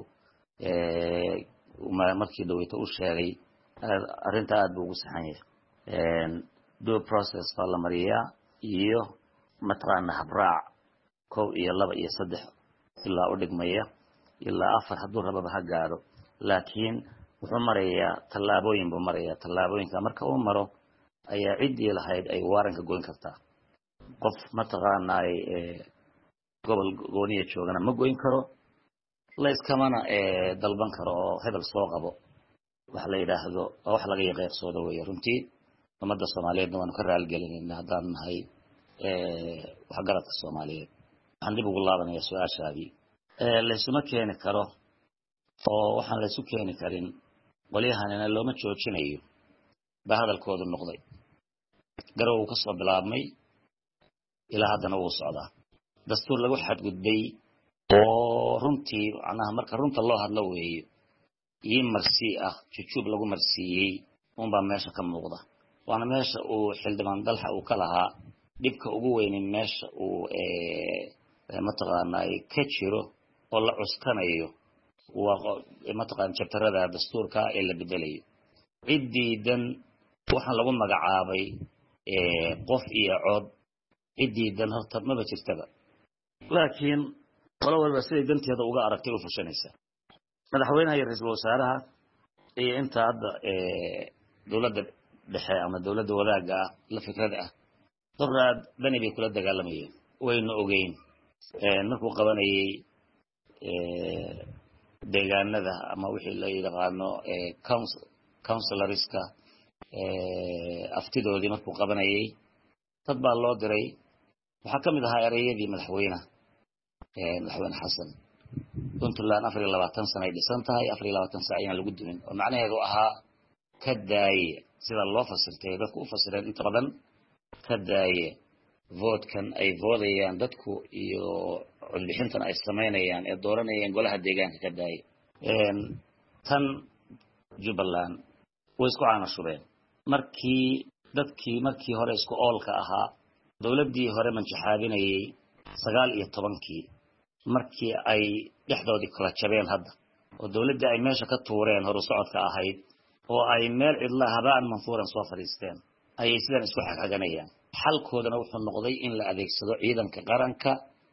markii dhaweyta u sheegay arrinta aad buu ugu saxan yahay due process baa la mariyaa iyo mataqaana habraac 1 iyo 2 iyo 3 ilaa u dhigmaya ilaa 4 hadduu rababa ha gaaro laakiin wuxuu marayaa tallaabooyin buu marayaa tallaabooyinka marka uu maro ayaa ciddii lahayd ay waaranka goyn kartaa qof mataqaana ay gobol gooniya joogana ma goyn karo la iskamana dalban karo oo hebel soo qabo wax la yiraahdo wax laga yaqiiqsado way runtii ummadda Soomaaliyeed waan ka raali gelinaynaa haddaan nahay wax garadka Soomaaliyeed waxaan dib ugu laabanayaa su'aashaadii la isuma keeni karo oo waxaan la isu keeni karin qolyahanina looma joojinayo baa hadalkoodu noqday garow ka soo bilaabmay ilaa haddana uu socdaa dastuur lagu xadgudbay oo runtii macnaha marka runta loo hadlo weeyo iyo marsi ah jujub lagu marsiiyay baa meesha ka muuqda waana meesha uu xildhibaan dalxa uu ka lahaa dhibka ugu weyn meesha uu mataqaana ay ka jiro oo la cuskanayo waa mataqaan chapterada dastuurka ee la bedelayo ciidiidan waxaan lagu magacaabay qof iyo cod ciidiidan horta ma jirtaba laakiin wala walba siday danteeda uga aragtay u fushanaysa madaxweynaha iyo ra'iisul wasaaraha iyo inta hadda dawladda dhexe ama dawladda wadaaga la fikrada ah daraad bani bay kula dagaalamayeen wayna ogeyn markuu qabanayay deegaanada ama wixii la yiraahdo councilorska aftidoodii markuu qabanayay dad baa loo diray waxa kamid ahaa erayadii madaxweynaha xasan Puntland 24 sano ay dhisan tahay 24 sano ayaan lagu dumin oo macnaheedu ahaa ka daaye sida loo fasirtay dadku u fasireen inta badan ka daaye vote-kan ay voodayaan dadku iyo codbixintan ay sameynayaan ee dooranayaan golaha deegaanka ka daaye tan Jubbaland way isku caanashubeen markii hore isku oolka ahaa dawladdii hore manjaxaabinayay 19 markii ay dhexdoodii kala jabeen hadda oo dawladda ay meesha ka tuureen horu socodka ahayd oo ay meel cidla habaan manfuuran soo fariisteen ayay sidan isku xaganayaan xalkoodana wuxuu noqday in la adeegsado ciidanka qaranka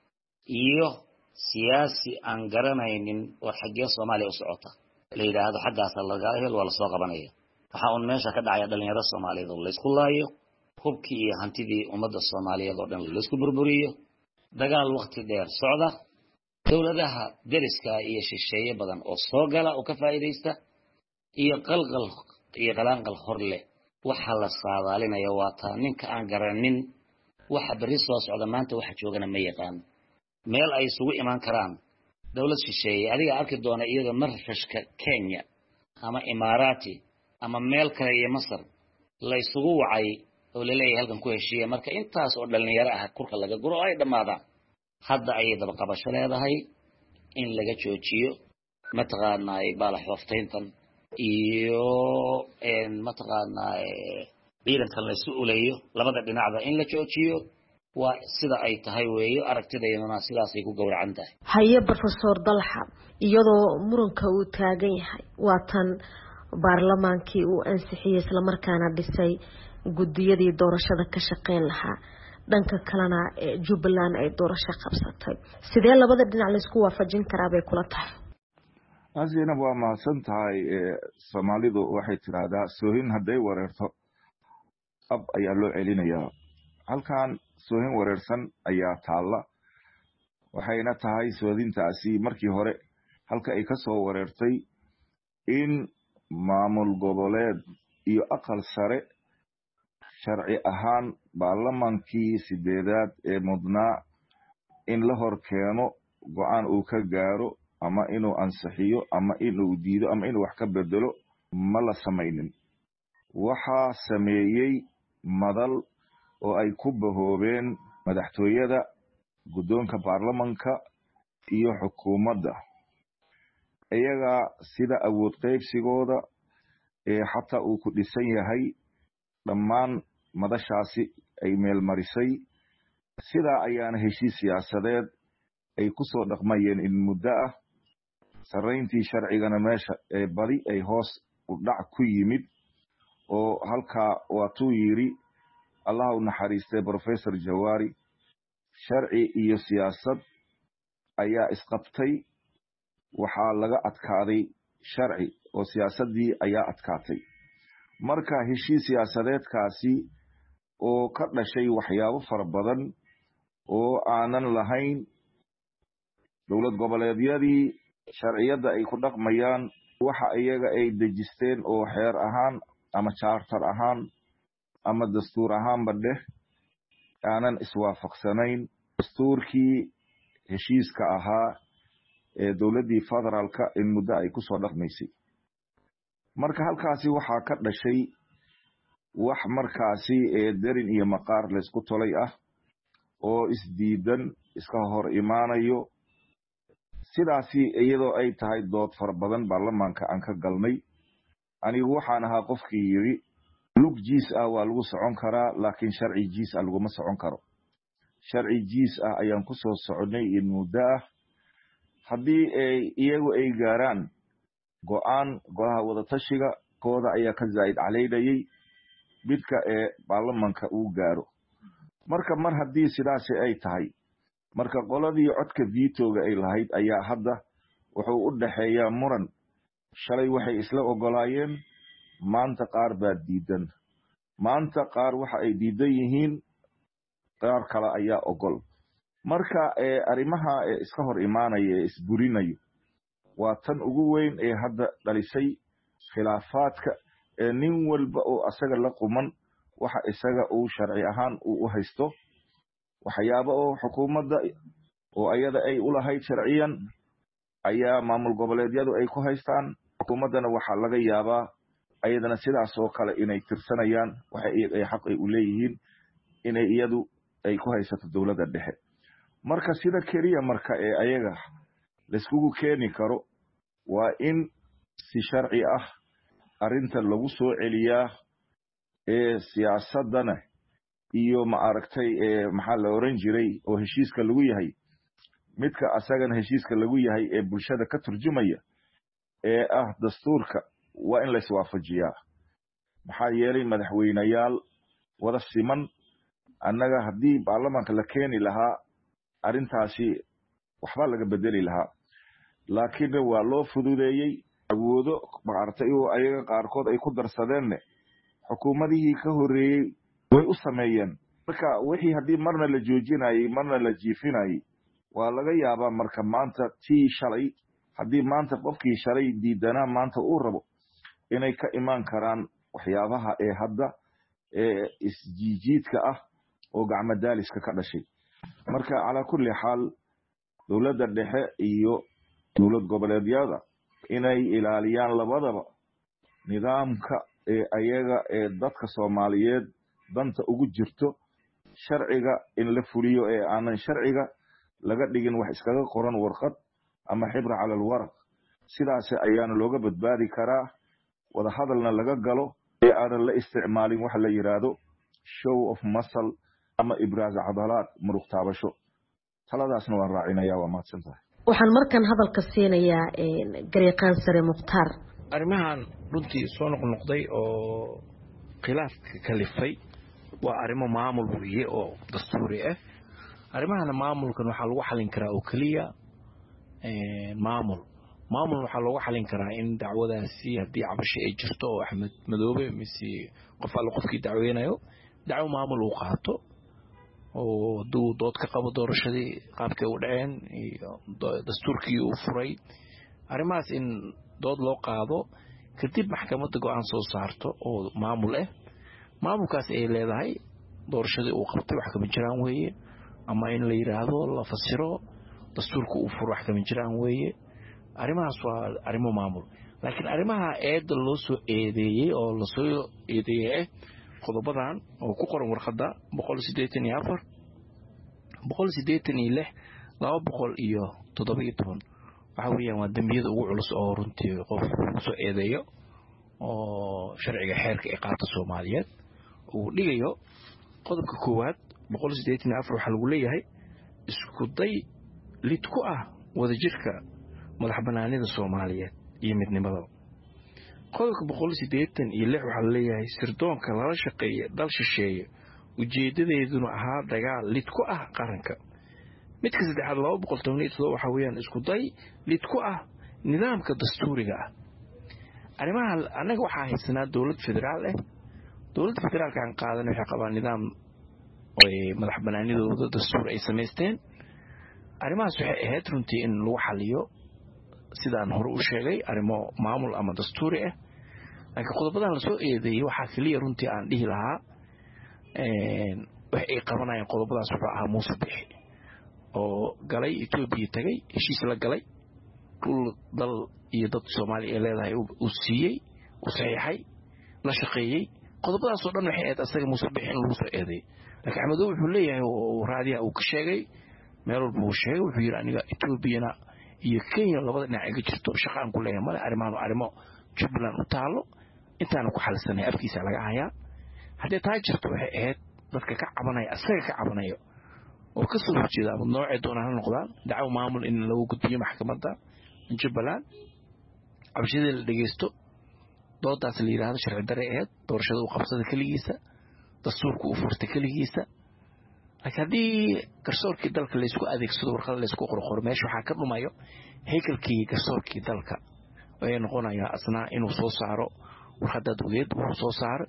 iyo siyaasi aan garanaynin war xaggee Soomaaliya u socota la yiraahdo xaggaas laga helo wala soo qabanaya waxa uu meesha ka dhacaya dhalinyarada Soomaaliyeed oo la isku laayo hubkii iyo hantidii ummadda Soomaaliyeed oo dhan la isku burburiyo dagaal waqti dheer socda dawladaha deriska iyo shisheeye badan oo soo gala oo ka faa'iideysta iyo qalqal horle waxa la saadaalinaya waa taa ninka aan garanin waxa bari soo socda maanta waxa joogana ma yaqaan meel ay isugu iman karaan dawlad shisheeye adiga arki doona iyada marfashka Kenya ama Imaaraati ama meel kale iyo Masar la isugu wacay oo leeyahay halkan ku heshiiya marka intaas oo dhalinyaro ah kurka laga guro ay dhamaadaan hadda ay daba qabasho leedahay in laga joojiyo mataqaanay baalax waftayntan iyo mataqaanay ciidanka la isu uleeyo labada dhinacba in la joojiyo waa sida ay tahay weeyo aragtideena sidaas ay ku gowracan tahay haye professor Dalxa iyadoo muranka uu taagan yahay waa tan baarlamaankii uu ansixiyay isla markaana dhisay gudiyadii doorashada ka shaqeyn lahaa dhanka kalena Jubbaland ay doorasho qabsatay sidee labada dhinac la isku waafajin karaa bay kula tahay Asina waa mahadsan tahay Soomaalidu waxay tiraahdaa soohin haday wareerto ab ayaa loo celinayaa halkan soohin wareersan ayaa taala waxayna tahay soodintaasi markii hore halka ay ka soo wareertay in maamul goboleed iyo aqal sare sharci ahaan baarlamaankii sideedaad ee mudnaa in la hor keeno go'aan uu ka gaaro ama inuu ansixiyo ama inuu diido ama inuu wax ka bedelo ma la samaynin waxa sameeyay madal oo ay ku bahoobeen madaxtooyada guddoonka baarlamaanka iyo xukuumadda iyaga sida awood qaybsigooda xataa uu ku dhisan yahay dhammaan madashaasi ay meel marisay sida ayaana heshiis siyaasadeed ay ku soo dhaqmayeen in muddo ah sarayntii sharcigana meesha badi ay hoos u dhac ku yimid oo halka waatuu yiri Allah u naxariistay professor Jawari sharci iyo siyaasad ayaa isqabtay waxa laga adkaaday sharci oo siyaasadii ayaa adkaatay marka heshiis siyaasadeedkaasi oo ka dhashay waxyaabo fara badan oo aanan lahayn dawlad goboleedyadii sharciyada ay ku dhaqmayaan waxa iyaga ay dejisteen oo xeer ahaan ama charter ahaan ama dastuur ahaan badhe aanan iswaafaqsanayn dastuurkii heshiiska ahaa ee dawladii federaalka in muddo ay ku soo dhaqmaysay marka halkaasi waxa ka dhashay wax markaasi darin iyo maqaar la isku tolay ah oo isdiidan iska hor imaanayo sidaasi iyadoo ay tahay dood far badan baarlamaanka aan ka galnay anigu waxaan ahaa qofkii yiri lug jiis ah waa lagu socon karaa laakiin sharci jiis ah laguma socon karo sharci jiis ah ayaan ku soo soconay in muddo ah haddii iyagu ay gaaraan go'aan golaha wada tashiga kooda ayaa ka zaid caleydayay midka baarlamaanka uu gaaro marka mar haddii sidaas ay tahay marka qoladii codka veto-ga ay lahayd ayaa hadda wuxuu u dhaxeeyaa muran shalay waxay isla ogolaayeen maanta qaar baa diidan maanta qaar waxa ay diidan yihiin qaar kale ayaa ogol marka arimaha iska hor imaanaya isburinayo waa tan ugu weyn ee hadda dhalisay khilaafaadka nin walba oo asaga la quman waxa isaga uu sharci ahaan uu haysto waxyaabo oo xukuumadda oo ayada ay u lahayd sharciyan ayaa maamul goboleedyadu ay ku haystaan xukuumaddana waxa laga yaabaa ayadana sidaas oo kale inay tirsanayaan waxa ay xaq ay u leeyihiin inay iyadu ay ku haysato dawladda dhexe marka sida kaliya marka ayaga la iskugu keeni karo waa in si sharci ah arinta lagu soo celiyaa siyaasadana iyo ma aragtay maxaa la oran jiray oo heshiiska lagu yahay midka asagana heshiiska lagu yahay ee bulshada ka turjumaya dastuurka waa in la iswaafajiyaa maxaa yeelay madaxweynayaal wada siman annaga haddii baarlamaanka la keeni lahaa arintaasi waxba laga bedeli lahaa laakiin waa loo fududeeyey awoodo maartay oo ayaga qaarkood ay ku darsadeen xukuumadihii ka horeeyay way u sameeyeen marka wixii hadii marna la joojinayay marna la jiifinayay waa laga yaabaa marka maanta tii shalay hadii maanta qofkii shalay diidana maanta uu rabo inay ka imaan karaan waxyaabaha ee hadda isjiidka ah oo gacmo daaliska ka dhashay marka ala kulli xaal dawladda dhexe iyo dawlad goboleedyada inay ilaaliyaan labadaba nidaamka ayaga dadka Soomaaliyeed danta ugu jirto sharciga in la fuliyo aanan sharciga laga dhigin wax iskaga qoran warqad ama xibra cala alwaraq sidaas ayaana looga badbaadi karaa wada hadalna laga galo aanan la isticmaalin wax la yiraahdo show of muscle ama ibraaz cadalaad muruq taabasho taladaasna waan raacinayaa waa mahadsantahay waxaan markan hadalka siinayaa gareeqaan sare Mukhtaar arrimahan runtii soo noqnoqday oo khilaafka kalifay waa arrimo maamul weeye oo dastuuri ah arrimahan maamulkan waxa lagu xalin karaa oo kaliya maamul waxa lagu xalin karaa in dacwadaasi hadii cabasho ay jirto oo Axmed Madoobe mise qofkii dacweynayo dacwo maamul uu qaato oo dood ka qabo doorashadii qaabkay u dhaceen iyo dastuurkii uu furay arrimahaas in dood loo qaado kadib maxkamadda go'aan soo saarto oo maamul ah maamulkaas ay leedahay doorashadii uu qabtay wax kama jiraan weeye ama in la yiraahdo la fasiro dastuurku uu furo wax kama jiraan weeye arrimahaas waa arrimo maamul laakiin arrimaha eedda loo soo eedeeyay oo la soo eedeeyay qodobadan oo ku qoran warqadda 184 186 217 waxa weeyaan waa dambiyada ugu culus oo runtii qof soo eedeeyo oo sharciga xeerka ee qaata Soomaaliyeed uu dhigayo qodobka koowaad 184 waxa lagu leeyahay isku day lid ku ah wadajirka madaxbanaanida Soomaaliyeed iyo midnimada qodobka 186 waxa leeyahay sirdoonka lala shaqeeyo dal shisheeye ujeedadeeduna ahaa dagaal lid ku ah qaranka midka saddexaad 217 waxa weeyaan isku day lid ku ah nidaamka dastuuriga ah arrimaha anaga waxa haysanaa dawlad federaal ah dawlad federaalka aan qaadan waxa qabaa nidaam oo madaxbanaanidooda dastuur ay sameysteen arrimahaas waxay ahayd runtii in lagu xaliyo sidaan hore u sheegay arrimo maamul ama dastuuri ah laakiin qodobadan la soo eedeeyay waxa kaliya runtii aan dhihi lahaa wax ay qabanayaan qodobadaas wuxuu ahaa Muuse Bixi oo galay Itoobiya tagay heshiis la galay dal iyo dad Soomaali ee leedahay uu siiyay uu saxiixay la shaqeeyay qodobadaas oo dhan waxay ahayd asaga Muuse Bixi in lagu soo eedeeyay laakiin Axmed wuxuu leeyahay oo raadiyaha uu ka sheegay meel walba uu sheegay wuxuu yiri aniga Itoobiyana iyo Kenya labada dhinac ay jirto shaqaan ku leeyahay mala arrimo Jubbaland u taalo intaana ku xalsanay afkiisa laga hayaa hadii taa jirto waxay ahayd dadka ka cabanaya asaga ka cabanayo oo ka soo horjeeda nooca doonaan noqdaan dacwo maamul in lagu gudbiyo maxkamadda Jubbaland cabashada la dhageysto doodaas la yiraahdo sharci darre ahayd doorashada uu qabsaday kaligiisa dastuurku uu furtay kaligiisa hadii garsoorkii dalka la isku adeegsado warqad la isku qorqor meesha waxa ka dhumayo heekalkii garsoorkii dalka ay noqonaya asnaa inuu soo saaro warqad dadweed uu soo saaro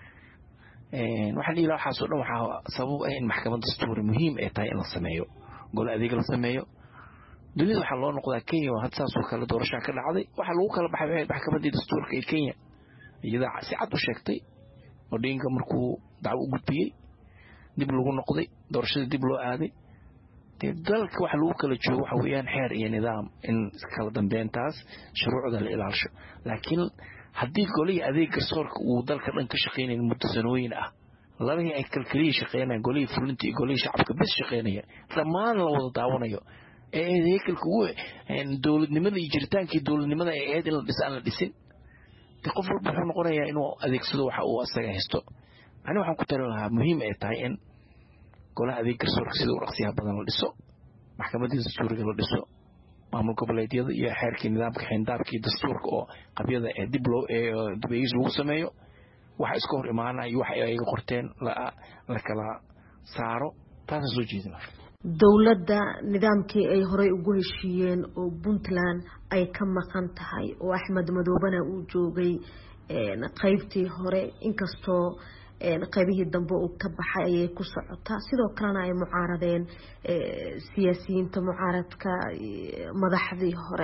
waxa la ilaaha soo dhan waxa sabab ah in maxkamadda dastuuri muhiim ay tahay in la sameeyo gol adeeg la sameeyo dunida waxa loo noqdaa Kenya had saas oo kala doorasho ka dhacday waxa lagu kala baxay maxkamadda dastuurka ee Kenya iyada si cad u sheegtay Odinga markuu dacwo u gudbiyay dib lagu noqday doorashada dib loo aaday dalka waxa lagu kala joogo waxa weeyaan xeer iyo nidaam in kala dambeyntaas shuruucda la ilaalisho laakiin hadii golay adeeg garsoorka uu dalka dhan ka shaqeynay muddo sanooyin ah labadii ay kalkaliye shaqeynayaan golay fulinta iyo golay shacabka bis shaqeynaya dhammaan la wada daawanayo heekalka uu dawladnimada iyo jiritaankii dawladnimada ay aad in la dhisaan la dhisin qof walba wuxuu noqonayaa inuu adeegsado waxa uu asaga haysto ani waxaan ku talin lahaa muhiim ay tahay in golaha adeeg garsoorka sida waqtiga badan la dhiso maxkamadda dastuuriga la dhiso maamul goboleedyada iyo xeerkii nidaamka xindaabkii dastuurka oo qabyada ee dib loo dibeyis lagu sameeyo waxa iska hor imaanaya waxa ay qorteen la kala saaro taas soo jeedina dowladda nidaamkii ay horey ugu heshiiyeen oo Puntland ay ka maqan tahay oo Axmed Madoobana uu joogay qaybtii hore inkastoo qaybihii dambe uu ka baxay ayay ku socotaa sidoo kalena ay mucaaradeen siyaasiyiinta mucaaradka madaxdii hore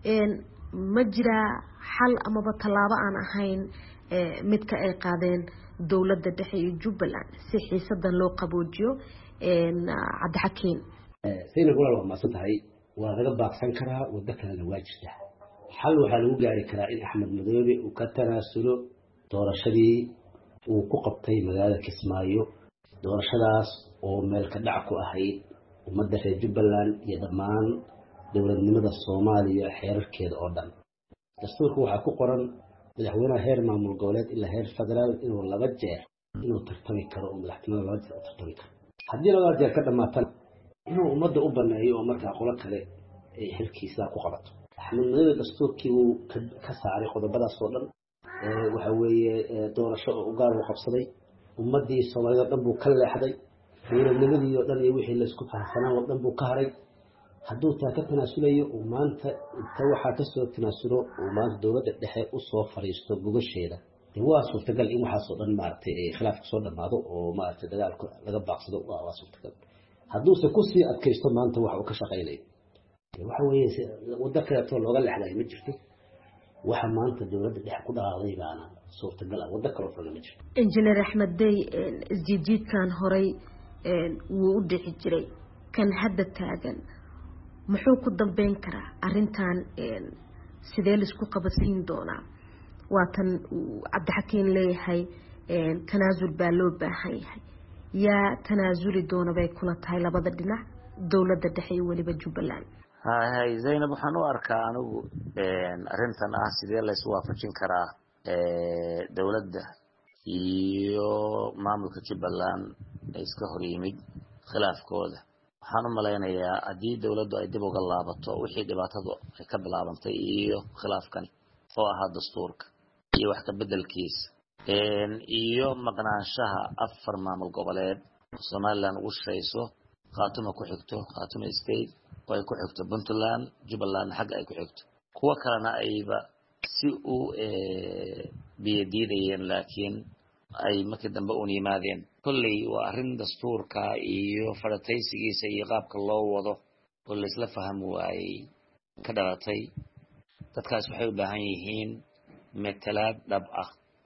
ma jira xal amaba tallaabo aan ahayn midka ay qaadeen dowladda dhexe iyo Jubbaland si xiisadan loo qaboojiyo cabdixakiin sayna golaal waa maasan tahay waa laga baaqsan karaa waddo kalena waa jirtaa xal waxaa lagu gaari karaa in Axmed Madoobe uu ka tanaasulo doorashadii uu ku qabtay magaalada Kismaayo doorashadaas oo meel ka dhac ku ahayd ummadda reer Jubbaland iyo dhammaan dowladnimada Soomaaliya xeerarkeeda oo dhan dastuurka waxaa ku qoran madaxweynaha heer maamul goboleed ilaa heer federaal inuu laba jeer inuu tartami karo oo madaxtinimada laba jeer u tartami karo haddii laba jeer ka dhamaatana inuu ummadda u baneeyo oo markaa qolo kale ay xilkiisa ku qabato Axmed Madoobe dastuurkii uu ka saaray qodobadaas oo dhan waxa weeye doorasho u gaar u qabsaday ummadii Soomaaliyeed dhan buu ka leexday dowladnimadii oo dhan iyo wixii la isku fahansanaa oo dhan buu ka haray hadduu taa ka tanaasulayo uu maanta inta waxaa ka soo tanaasulo uu maanta dowladda dhexe u soo fariisto gogosheeda waa suurtagal in waxaasoo dhan maaragtay khilaafka soo dhammaado oo maaragtay dagaalka laga baaqsado waa suurtagal hadduuse kusii adkaysto maanta waxa uu ka shaqaynayo waxa weeye waddo kaleetoo looga leexday ma jirto waxa maanta dowladda dhexe ku dhaqaaqday baana suurtagal ah waddo kaloo furan ma jirto injineer Axmed Dey isjiidjiidkan horay wuu u dhici jiray kan hadda taagan muxuu ku dambeyn karaa arrintan sidee la isku qabadsiin doonaa waatan cabdixakiin leeyahay tanaasul baa loo baahan yahay yaa tanaasuli doona bay kula tahay labada dhinac dowladda dhexe iyo weliba Jubbaland hay Zainab waxaan u arkaa anigu arrintan ah sidee la isku waafajin karaa dowladda iyo maamulka Jubbaland ay iska hor yimid khilaafkooda waxaan u malaynayaa haddii dowladdu ay dib uga laabato wixii dhibaatadu ay ka bilaabantay iyo khilaafkan oo ahaa dastuurka iyo wax ka bedelkiisa iyo maqnaanshaha 4 maamul goboleed Somaliland ugu shaqeyso qaatuma ku xigto qaatuma state oo ay ku xigto Puntland Jubbaland xagga ay ku xigto kuwa kalena ayba si u biyadiidayeen laakiin ay markii dambe u yimaadeen kulley waa arrin dastuurka iyo farataysigiisa iyo qaabka loo wado oo la isla faham waayay ka dhalatay dadkaas waxay u baahan yihiin matalaad dhab ah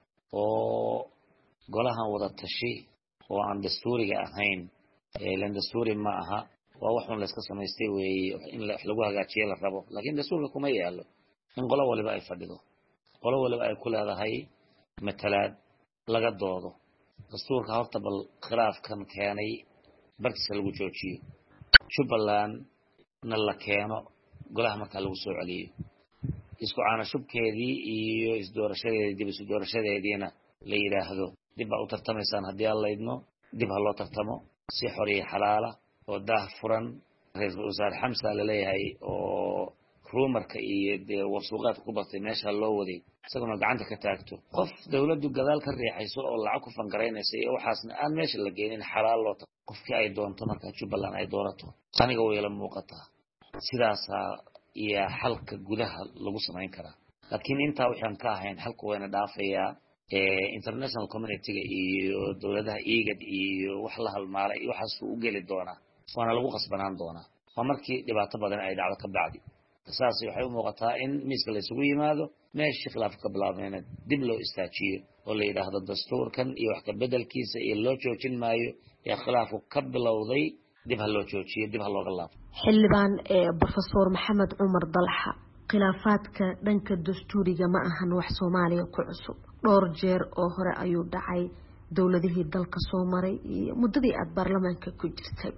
oo golahan wada tashi oo aan dastuuriga ahayn lan dastuuri ma aha waa wax un la iska samaystay weeye in wax lagu hagaajiyo la rabo laakiin dastuurka kuma yaalo in qolo waliba ay fadhido qolo waliba ay ku leedahay matalaad laga doodo dastuurka horta bal khilaafkan keenay barkiisa lagu joojiyo Jubbaland na la keeno golaha marka lagu soo celiyo isku caana shubkeedii iyo isdoorashadeedii dib isu doorashadeediina la yiraahdo dib u tartamaysaan haddii alla idmo dib ha loo tartamo si xoriye xalaala oo daah furan ra'iisul wasaare Xamsa la leeyahay oo ruumarka iyo warsuuqaadka ku batay meesha loo waday isaguna gacanta ka taagto qof dawladdu gadaal ka riixayso oo lacag ku fangareynaysa iyo waxaasna aan meesha la geenin xalaal loo tago qofkii ay doonto marka Jubbaland ay doorato aniga way la muuqataa sidaas iyo xalka gudaha lagu sameyn karaa laakiin inta waxaan ka ahayn xalku wayna dhaafayaa international community iyo dawladaha IGAD iyo wax la halmaalay waxaas u gali doona waana lagu qasbanaan doona waa markii dhibaato badan ay dhacdo ka bacdi saas waxay u muuqataa in miiska la isugu yimaado meeshii khilaafka ka bilaabmayna dib loo istaajiyo oo la yiraahdo dastuurkan iyo wax ka bedelkiisa iyo loo joojin maayo ee khilaafku ka bilowday dib ha loo joojiyo dib ha looga laabo xildhibaan professor Maxamed Cumar Dalxa khilaafaadka dhanka dastuuriga ma ahan wax Soomaaliya ku cusub dhowr jeer oo hore ayuu dhacay dawladihii dalka soo maray iyo muddadii aad baarlamaanka ku jirtay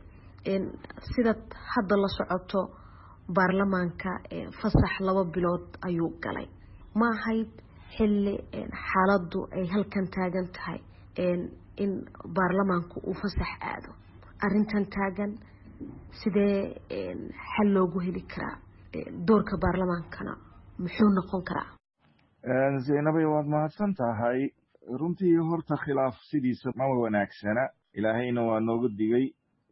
sida hadda la socoto baarlamaanka fasax 2 bilood ayuu galay ma ahayd xilli xaaladdu ay halkan taagan tahay in baarlamaanku uu fasax aado arrintan taagan sidee xal loogu heli karaa doorka baarlamaankana muxuu noqon karaa Zainabay waad mahadsan tahay runtii horta khilaaf sidiisa ma wanaagsana ilaahayna waa nooga digay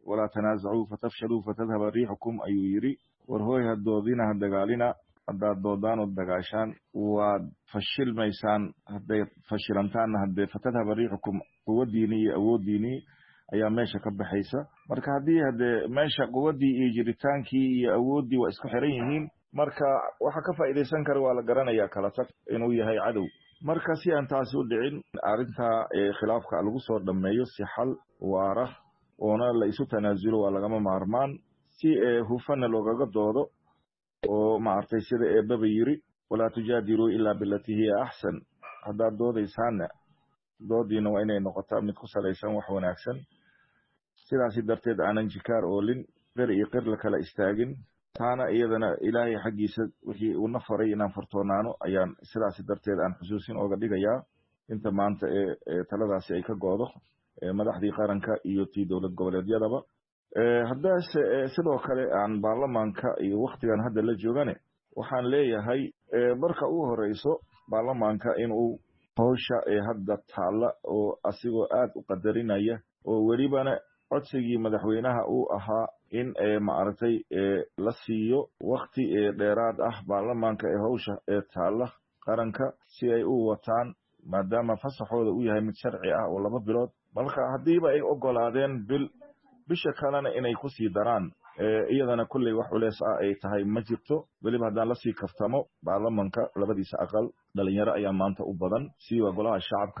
walaa tanaasacuu fatafshaluu fatadhaba riixukum ayuu yidhi war hooy ha doodina ha dagaalina haddaad doodaan oo dagaashaan waad fashilmaysaan hadday fashilantaanna haddee fatadhaba riixukum quwaddiinii iyo awooddiinii ayaa meesha ka baxaysa marka haddii haddee meesha quwaddii iyo jiritaankii iyo awooddii waa isku xiran yihiin marka waxa ka faa'iidaysan kara waa la garanayaa kala tag inuu yahay cadow marka si aan taasi u dhicin arrintaa khilaafka lagu soo dhammeeyo si xal waara oona la isu tanaasulo waa lagama maarmaan si hufana loogaga doodo oo maartay sida eebaba yiri walaa tujaadiluu ilaa bilatii hiya axsan haddaad doodaysaanna doodiina waa inay noqotaa mid ku salaysan wax wanaagsan sidaasi darteed aanan jikaar oolin qir iyo qir la kala istaagin taana iyadana ilaahay xaggiisa wixii uuna faray inaan fartoonaano ayaan sidaasi darteed aan xusuusin ooga dhigayaa inta maanta taladaasi ay ka go'do madaxdii qaranka iyo tii dowlad goboleedyadaba haddaase sidoo kale aan baarlamaanka iyo waktigan hadda la joogane waxaan leeyahay marka ugu horeyso baarlamaanka inuu hawsha hadda taalla oo asigoo aad u qadarinaya oo welibana codsigii madaxweynaha uu ahaa in maaragtay la siiyo wakti dheeraad ah baarlamaanka hawsha taalla qaranka si ay u wataan maadaama fasaxooda uu yahay mid sharci ah oo 2 bilood marka haddiiba ay ogolaadeen bisha kalena inay ku sii daraan iyadana kulley wax culeys ah ay tahay ma jirto weliba haddaan lasii kaftamo baarlamanka labadiisa aqal dhalinyaro ayaa maanta u badan siiba golaha shacabka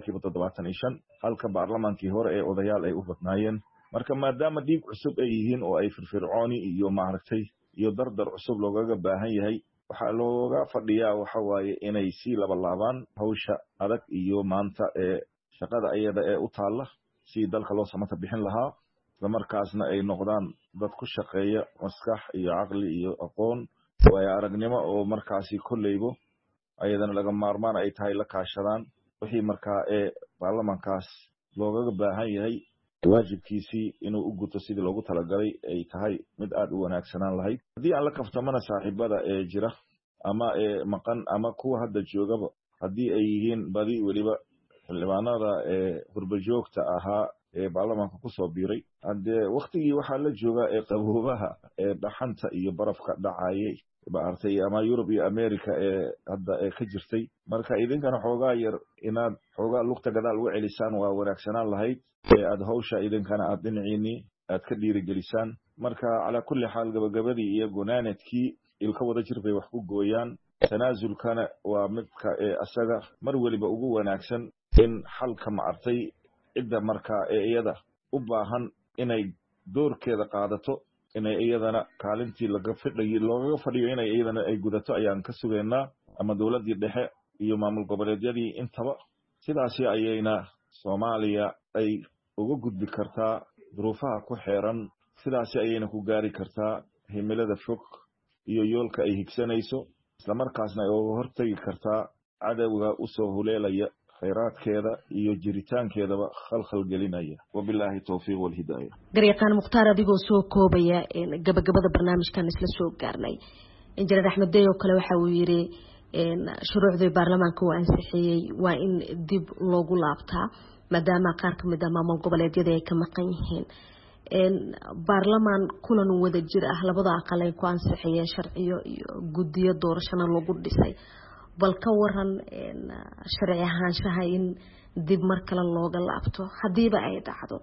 75% halka baarlamankii hore ee odayaal ay u badnaayeen marka maadaama dhiig cusub ay yihiin oo ay firfircooni iyo maaragtay iyo dardar cusub loogaga baahan yahay waxaa looga fadhiyaa waxa waaye inay sii laabaan hawsha adag iyo maanta shaqada ayada u taalla si dalka loo samata bixin lahaa markaasna ay noqdaan dad ku shaqeeya maskax iyo aqli iyo aqoon way aragnimo oo markaasi kulleybo ayadana laga maarmaan ay tahay la kaashadaan wixii markaa baarlamankaas loogaga baahan yahay waajibkiisii inuu u guto sidii loogu talagalay ay tahay mid aad u wanaagsanaan lahayd haddii aan la kaftamana saaxiibada jira ama maqan ama kuwa hadda joogaba haddii ay yihiin badi weliba xildhibaanada gurbajoogta ahaa baarlamaanka ku soo biiray haddee waktigii waxaa la joogaa qaboobaha dhaxanta iyo barafka dhacayay maartay ama Yurub iyo America hadda ka jirtay marka idinkana xoogaa yar inaad xoogaa lugta gadaal u celisaan waa wanaagsanaan lahayd aad hawsha idinkana aad dhinaciini aad ka dhiirigelisaan marka ala kulli xaal gabagabadii iyo gunaanadkii ilka wada jir bay wax ku gooyaan tanaasulkana waa midka asaga mar waliba ugu wanaagsan in xalka maartay cidda marka iyada u baahan inay doorkeeda qaadato inay iyadana kaalintii looga fadhiyo inay iyadana ay gudato ayaan ka sugeynaa ama dowladii dhexe iyo maamul goboleedyadii intaba sidaasi ayayna Soomaaliya ay uga gudbi kartaa duruufaha ku xeeran sidaasi ayayna ku gaari kartaa himilada fog iyo yoolka ay higsanayso isla markaasna ay uga hortagi kartaa cadawga u soo huleelaya khayraadkeeda iyo jiritaankeedaba khalkhal gelinaya wabillahi tawfiiq wal hidaayah garyaqaan mukhtaar adigoo soo koobaya gabagabada barnaamijkan isla soo gaarnay injineer Axmed Deeyo kale waxa uu yiri shuruucda baarlamaanka waa ansixiyay waa in dib loogu laabtaa maadaama qaar ka mid ah maamul goboleedyada ay ka maqan yihiin baarlamaan kulan wada jir ah labada aqal ay ku ansixiyeen sharciyo iyo guddiyo doorashada lagu dhisay bal ka waran sharci ahaanshaha in dib mar kale looga laabto hadiiba ay dhacdo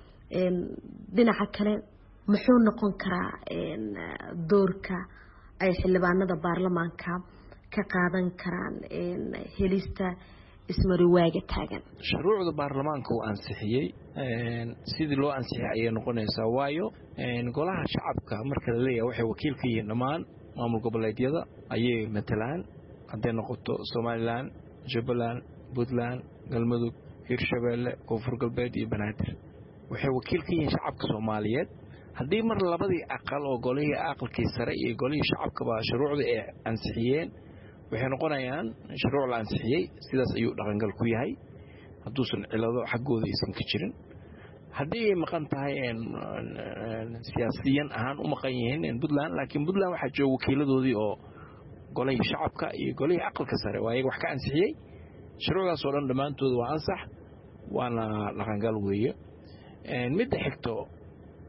dhinaca kale muxuu noqon karaa doorka ay xildhibaanada baarlamaanka ka qaadan karaan helista ismariwaaga taagan shuruucda baarlamaanka uu ansixiyay sidii loo ansixiyay ayay noqonaysaa waayo golaha shacabka marka la leeyahay waxay wakiil ka yihiin dhammaan maamul goboleedyada ayay matalaan hadday noqoto Somaliland, Jubbaland, Puntland, Galmudug, Hirshabelle, Koonfur Galbeed iyo Banaadir waxay wakiil ka yihiin shacabka Soomaaliyeed haddii mar labadii aqal oo golihii aqalkii sare iyo golihii shacabka shuruucda ay ansixiyeen waxay noqonayaan shuruuc la ansixiyay sidaas ayuu dhaqangal ku yahay hadduusan cilado xaggooda aysan ka jirin haddii ay maqan tahay siyaasiyan ahaan u maqan yihiin Puntland laakiin Puntland waxaa jooga wakiiladoodii oo golihii shacabka iyo golihii aqalka sare waa iyaga wax ka ansixiyay shuruucdaas oo dhan dhammaantood waa ansax waana dhaqangal weeye midda xigto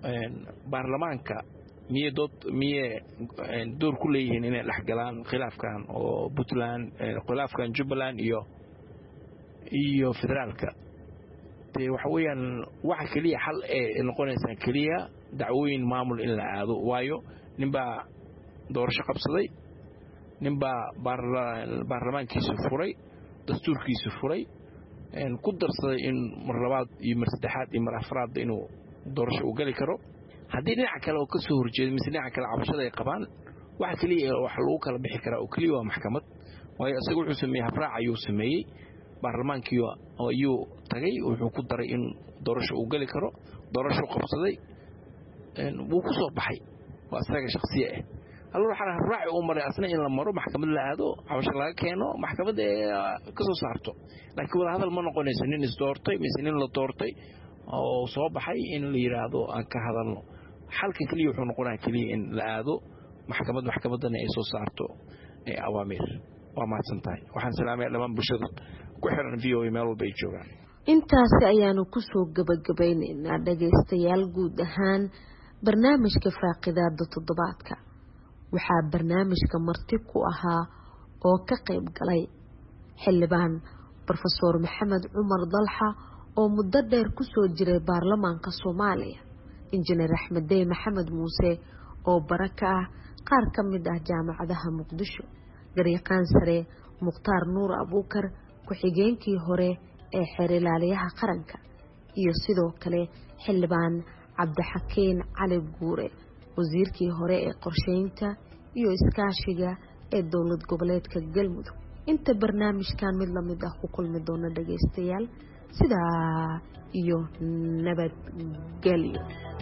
baarlamaanka miyay door ku leeyihiin inay dhexgalaan khilaafkan oo Puntland khilaafkan Jubbaland iyo federaalka waxa weeyaan waxa kaliya xal ee noqonaysa kaliya dacwooyin maamul in la aado waayo ninba doorasho qabsaday ninba baarlamaankiisu furay dastuurkiisu furay ku darsaday in mar labaad iyo mar saddexaad iyo mar afraad inuu doorasho u gali karo haddii dhinaca kale oo ka soo horjeedo mise dhinaca kale cabashada ay qabaan waxa kaliya wax lagu kala bixi karaa oo kaliya waa maxkamad waayo isagu wuxuu sameeyay habraac ayuu sameeyey baarlamaankii ayuu tagay wuxuu ku daray in doorasho uu gali karo doorasho qabsaday wuu ku soo baxay waa asaga shakhsiye ah hallo waxa habraac uu maray asna in la maro maxkamad la aado cabasho laga keeno maxkamad ka soo saarto laakiin wada hadal ma noqonayso nin is doortay mise nin la doortay oo soo baxay in la yiraahdo aan ka hadalno xalka kaliya wuxuu noqonayaa kaliya in la aado maxkamadana ay soo saarto awaamir waa mahadsantahay waxaan salaamay dhammaan bulshada ku xiran VOA meel walba ay joogaan intaasi ayaanu ku soo gabagabaynaynaa dhagaystayaal guud ahaan barnaamijka faaqidaada toddobaadka waxaa barnaamijka marti ku ahaa oo ka qayb galay xildhibaan Professor Maxamed Cumar Dalxa oo muddo dheer ku soo jiray baarlamaanka Soomaaliya Injineer Axmed Dey Maxamed Muuse oo baraka ah qaar ka mid ah jaamacadaha Muqdisho garyaqaan sare Mukhtaar Nuur Abuukar ku-xigeenkii hore ee xeer ilaaliyaha qaranka iyo sidoo kale xildhibaan Cabdixakiin Cali Guure wasiirkii hore ee qorsheynta iyo iskaashiga ee dowlad goboleedka Galmudug inta barnaamijkan mid la mid ah ku kulmi doona dhagaystayaal sidaa iyo nabadgelyo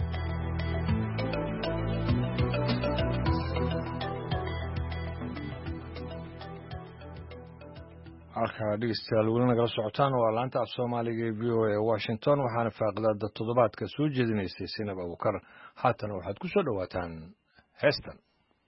halka dhegeystayaal weli nagala socotaan waa laanta af Soomaaliga ee VOA Washington waxaana faaqidaada toddobaadka soo jeedinaysay Sinab Abuukar haatan waxaad ku soo dhawaataan heestan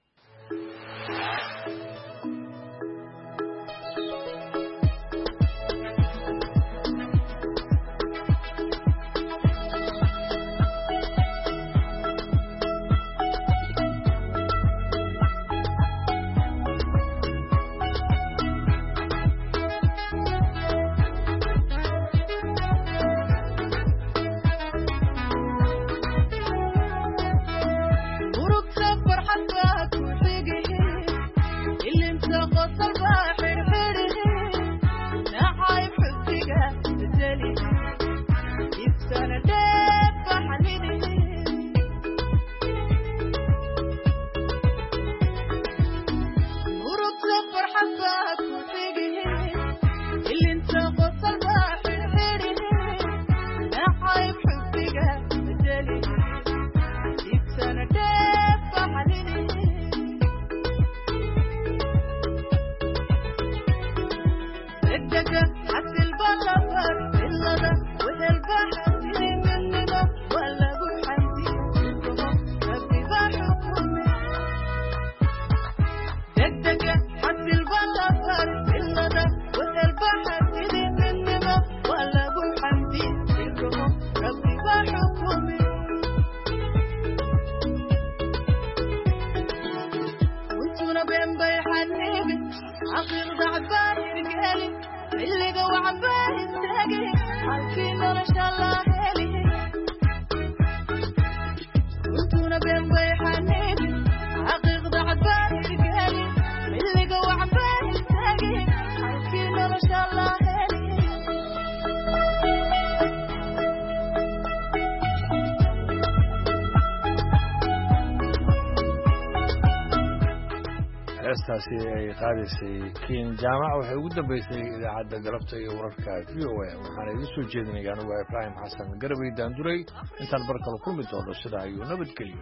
heestaasi ay qaadaysay kiin jaamac waxay ugu dambeysay idaacadda galabta iyo wararka VOA waxaana idin soo jeedinaya anigu Ibrahim Xasan Garbey Daanduray intaan bar kale kulmi doono sida ayuu nabadgelyo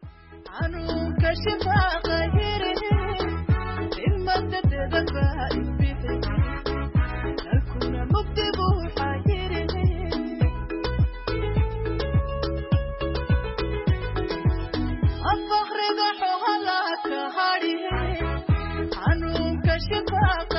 anuunka shifaaqa hiri imada dadba isbixi alkuna mubtibu xayiri afkhriga xohalaka hari anuunka shifaaqa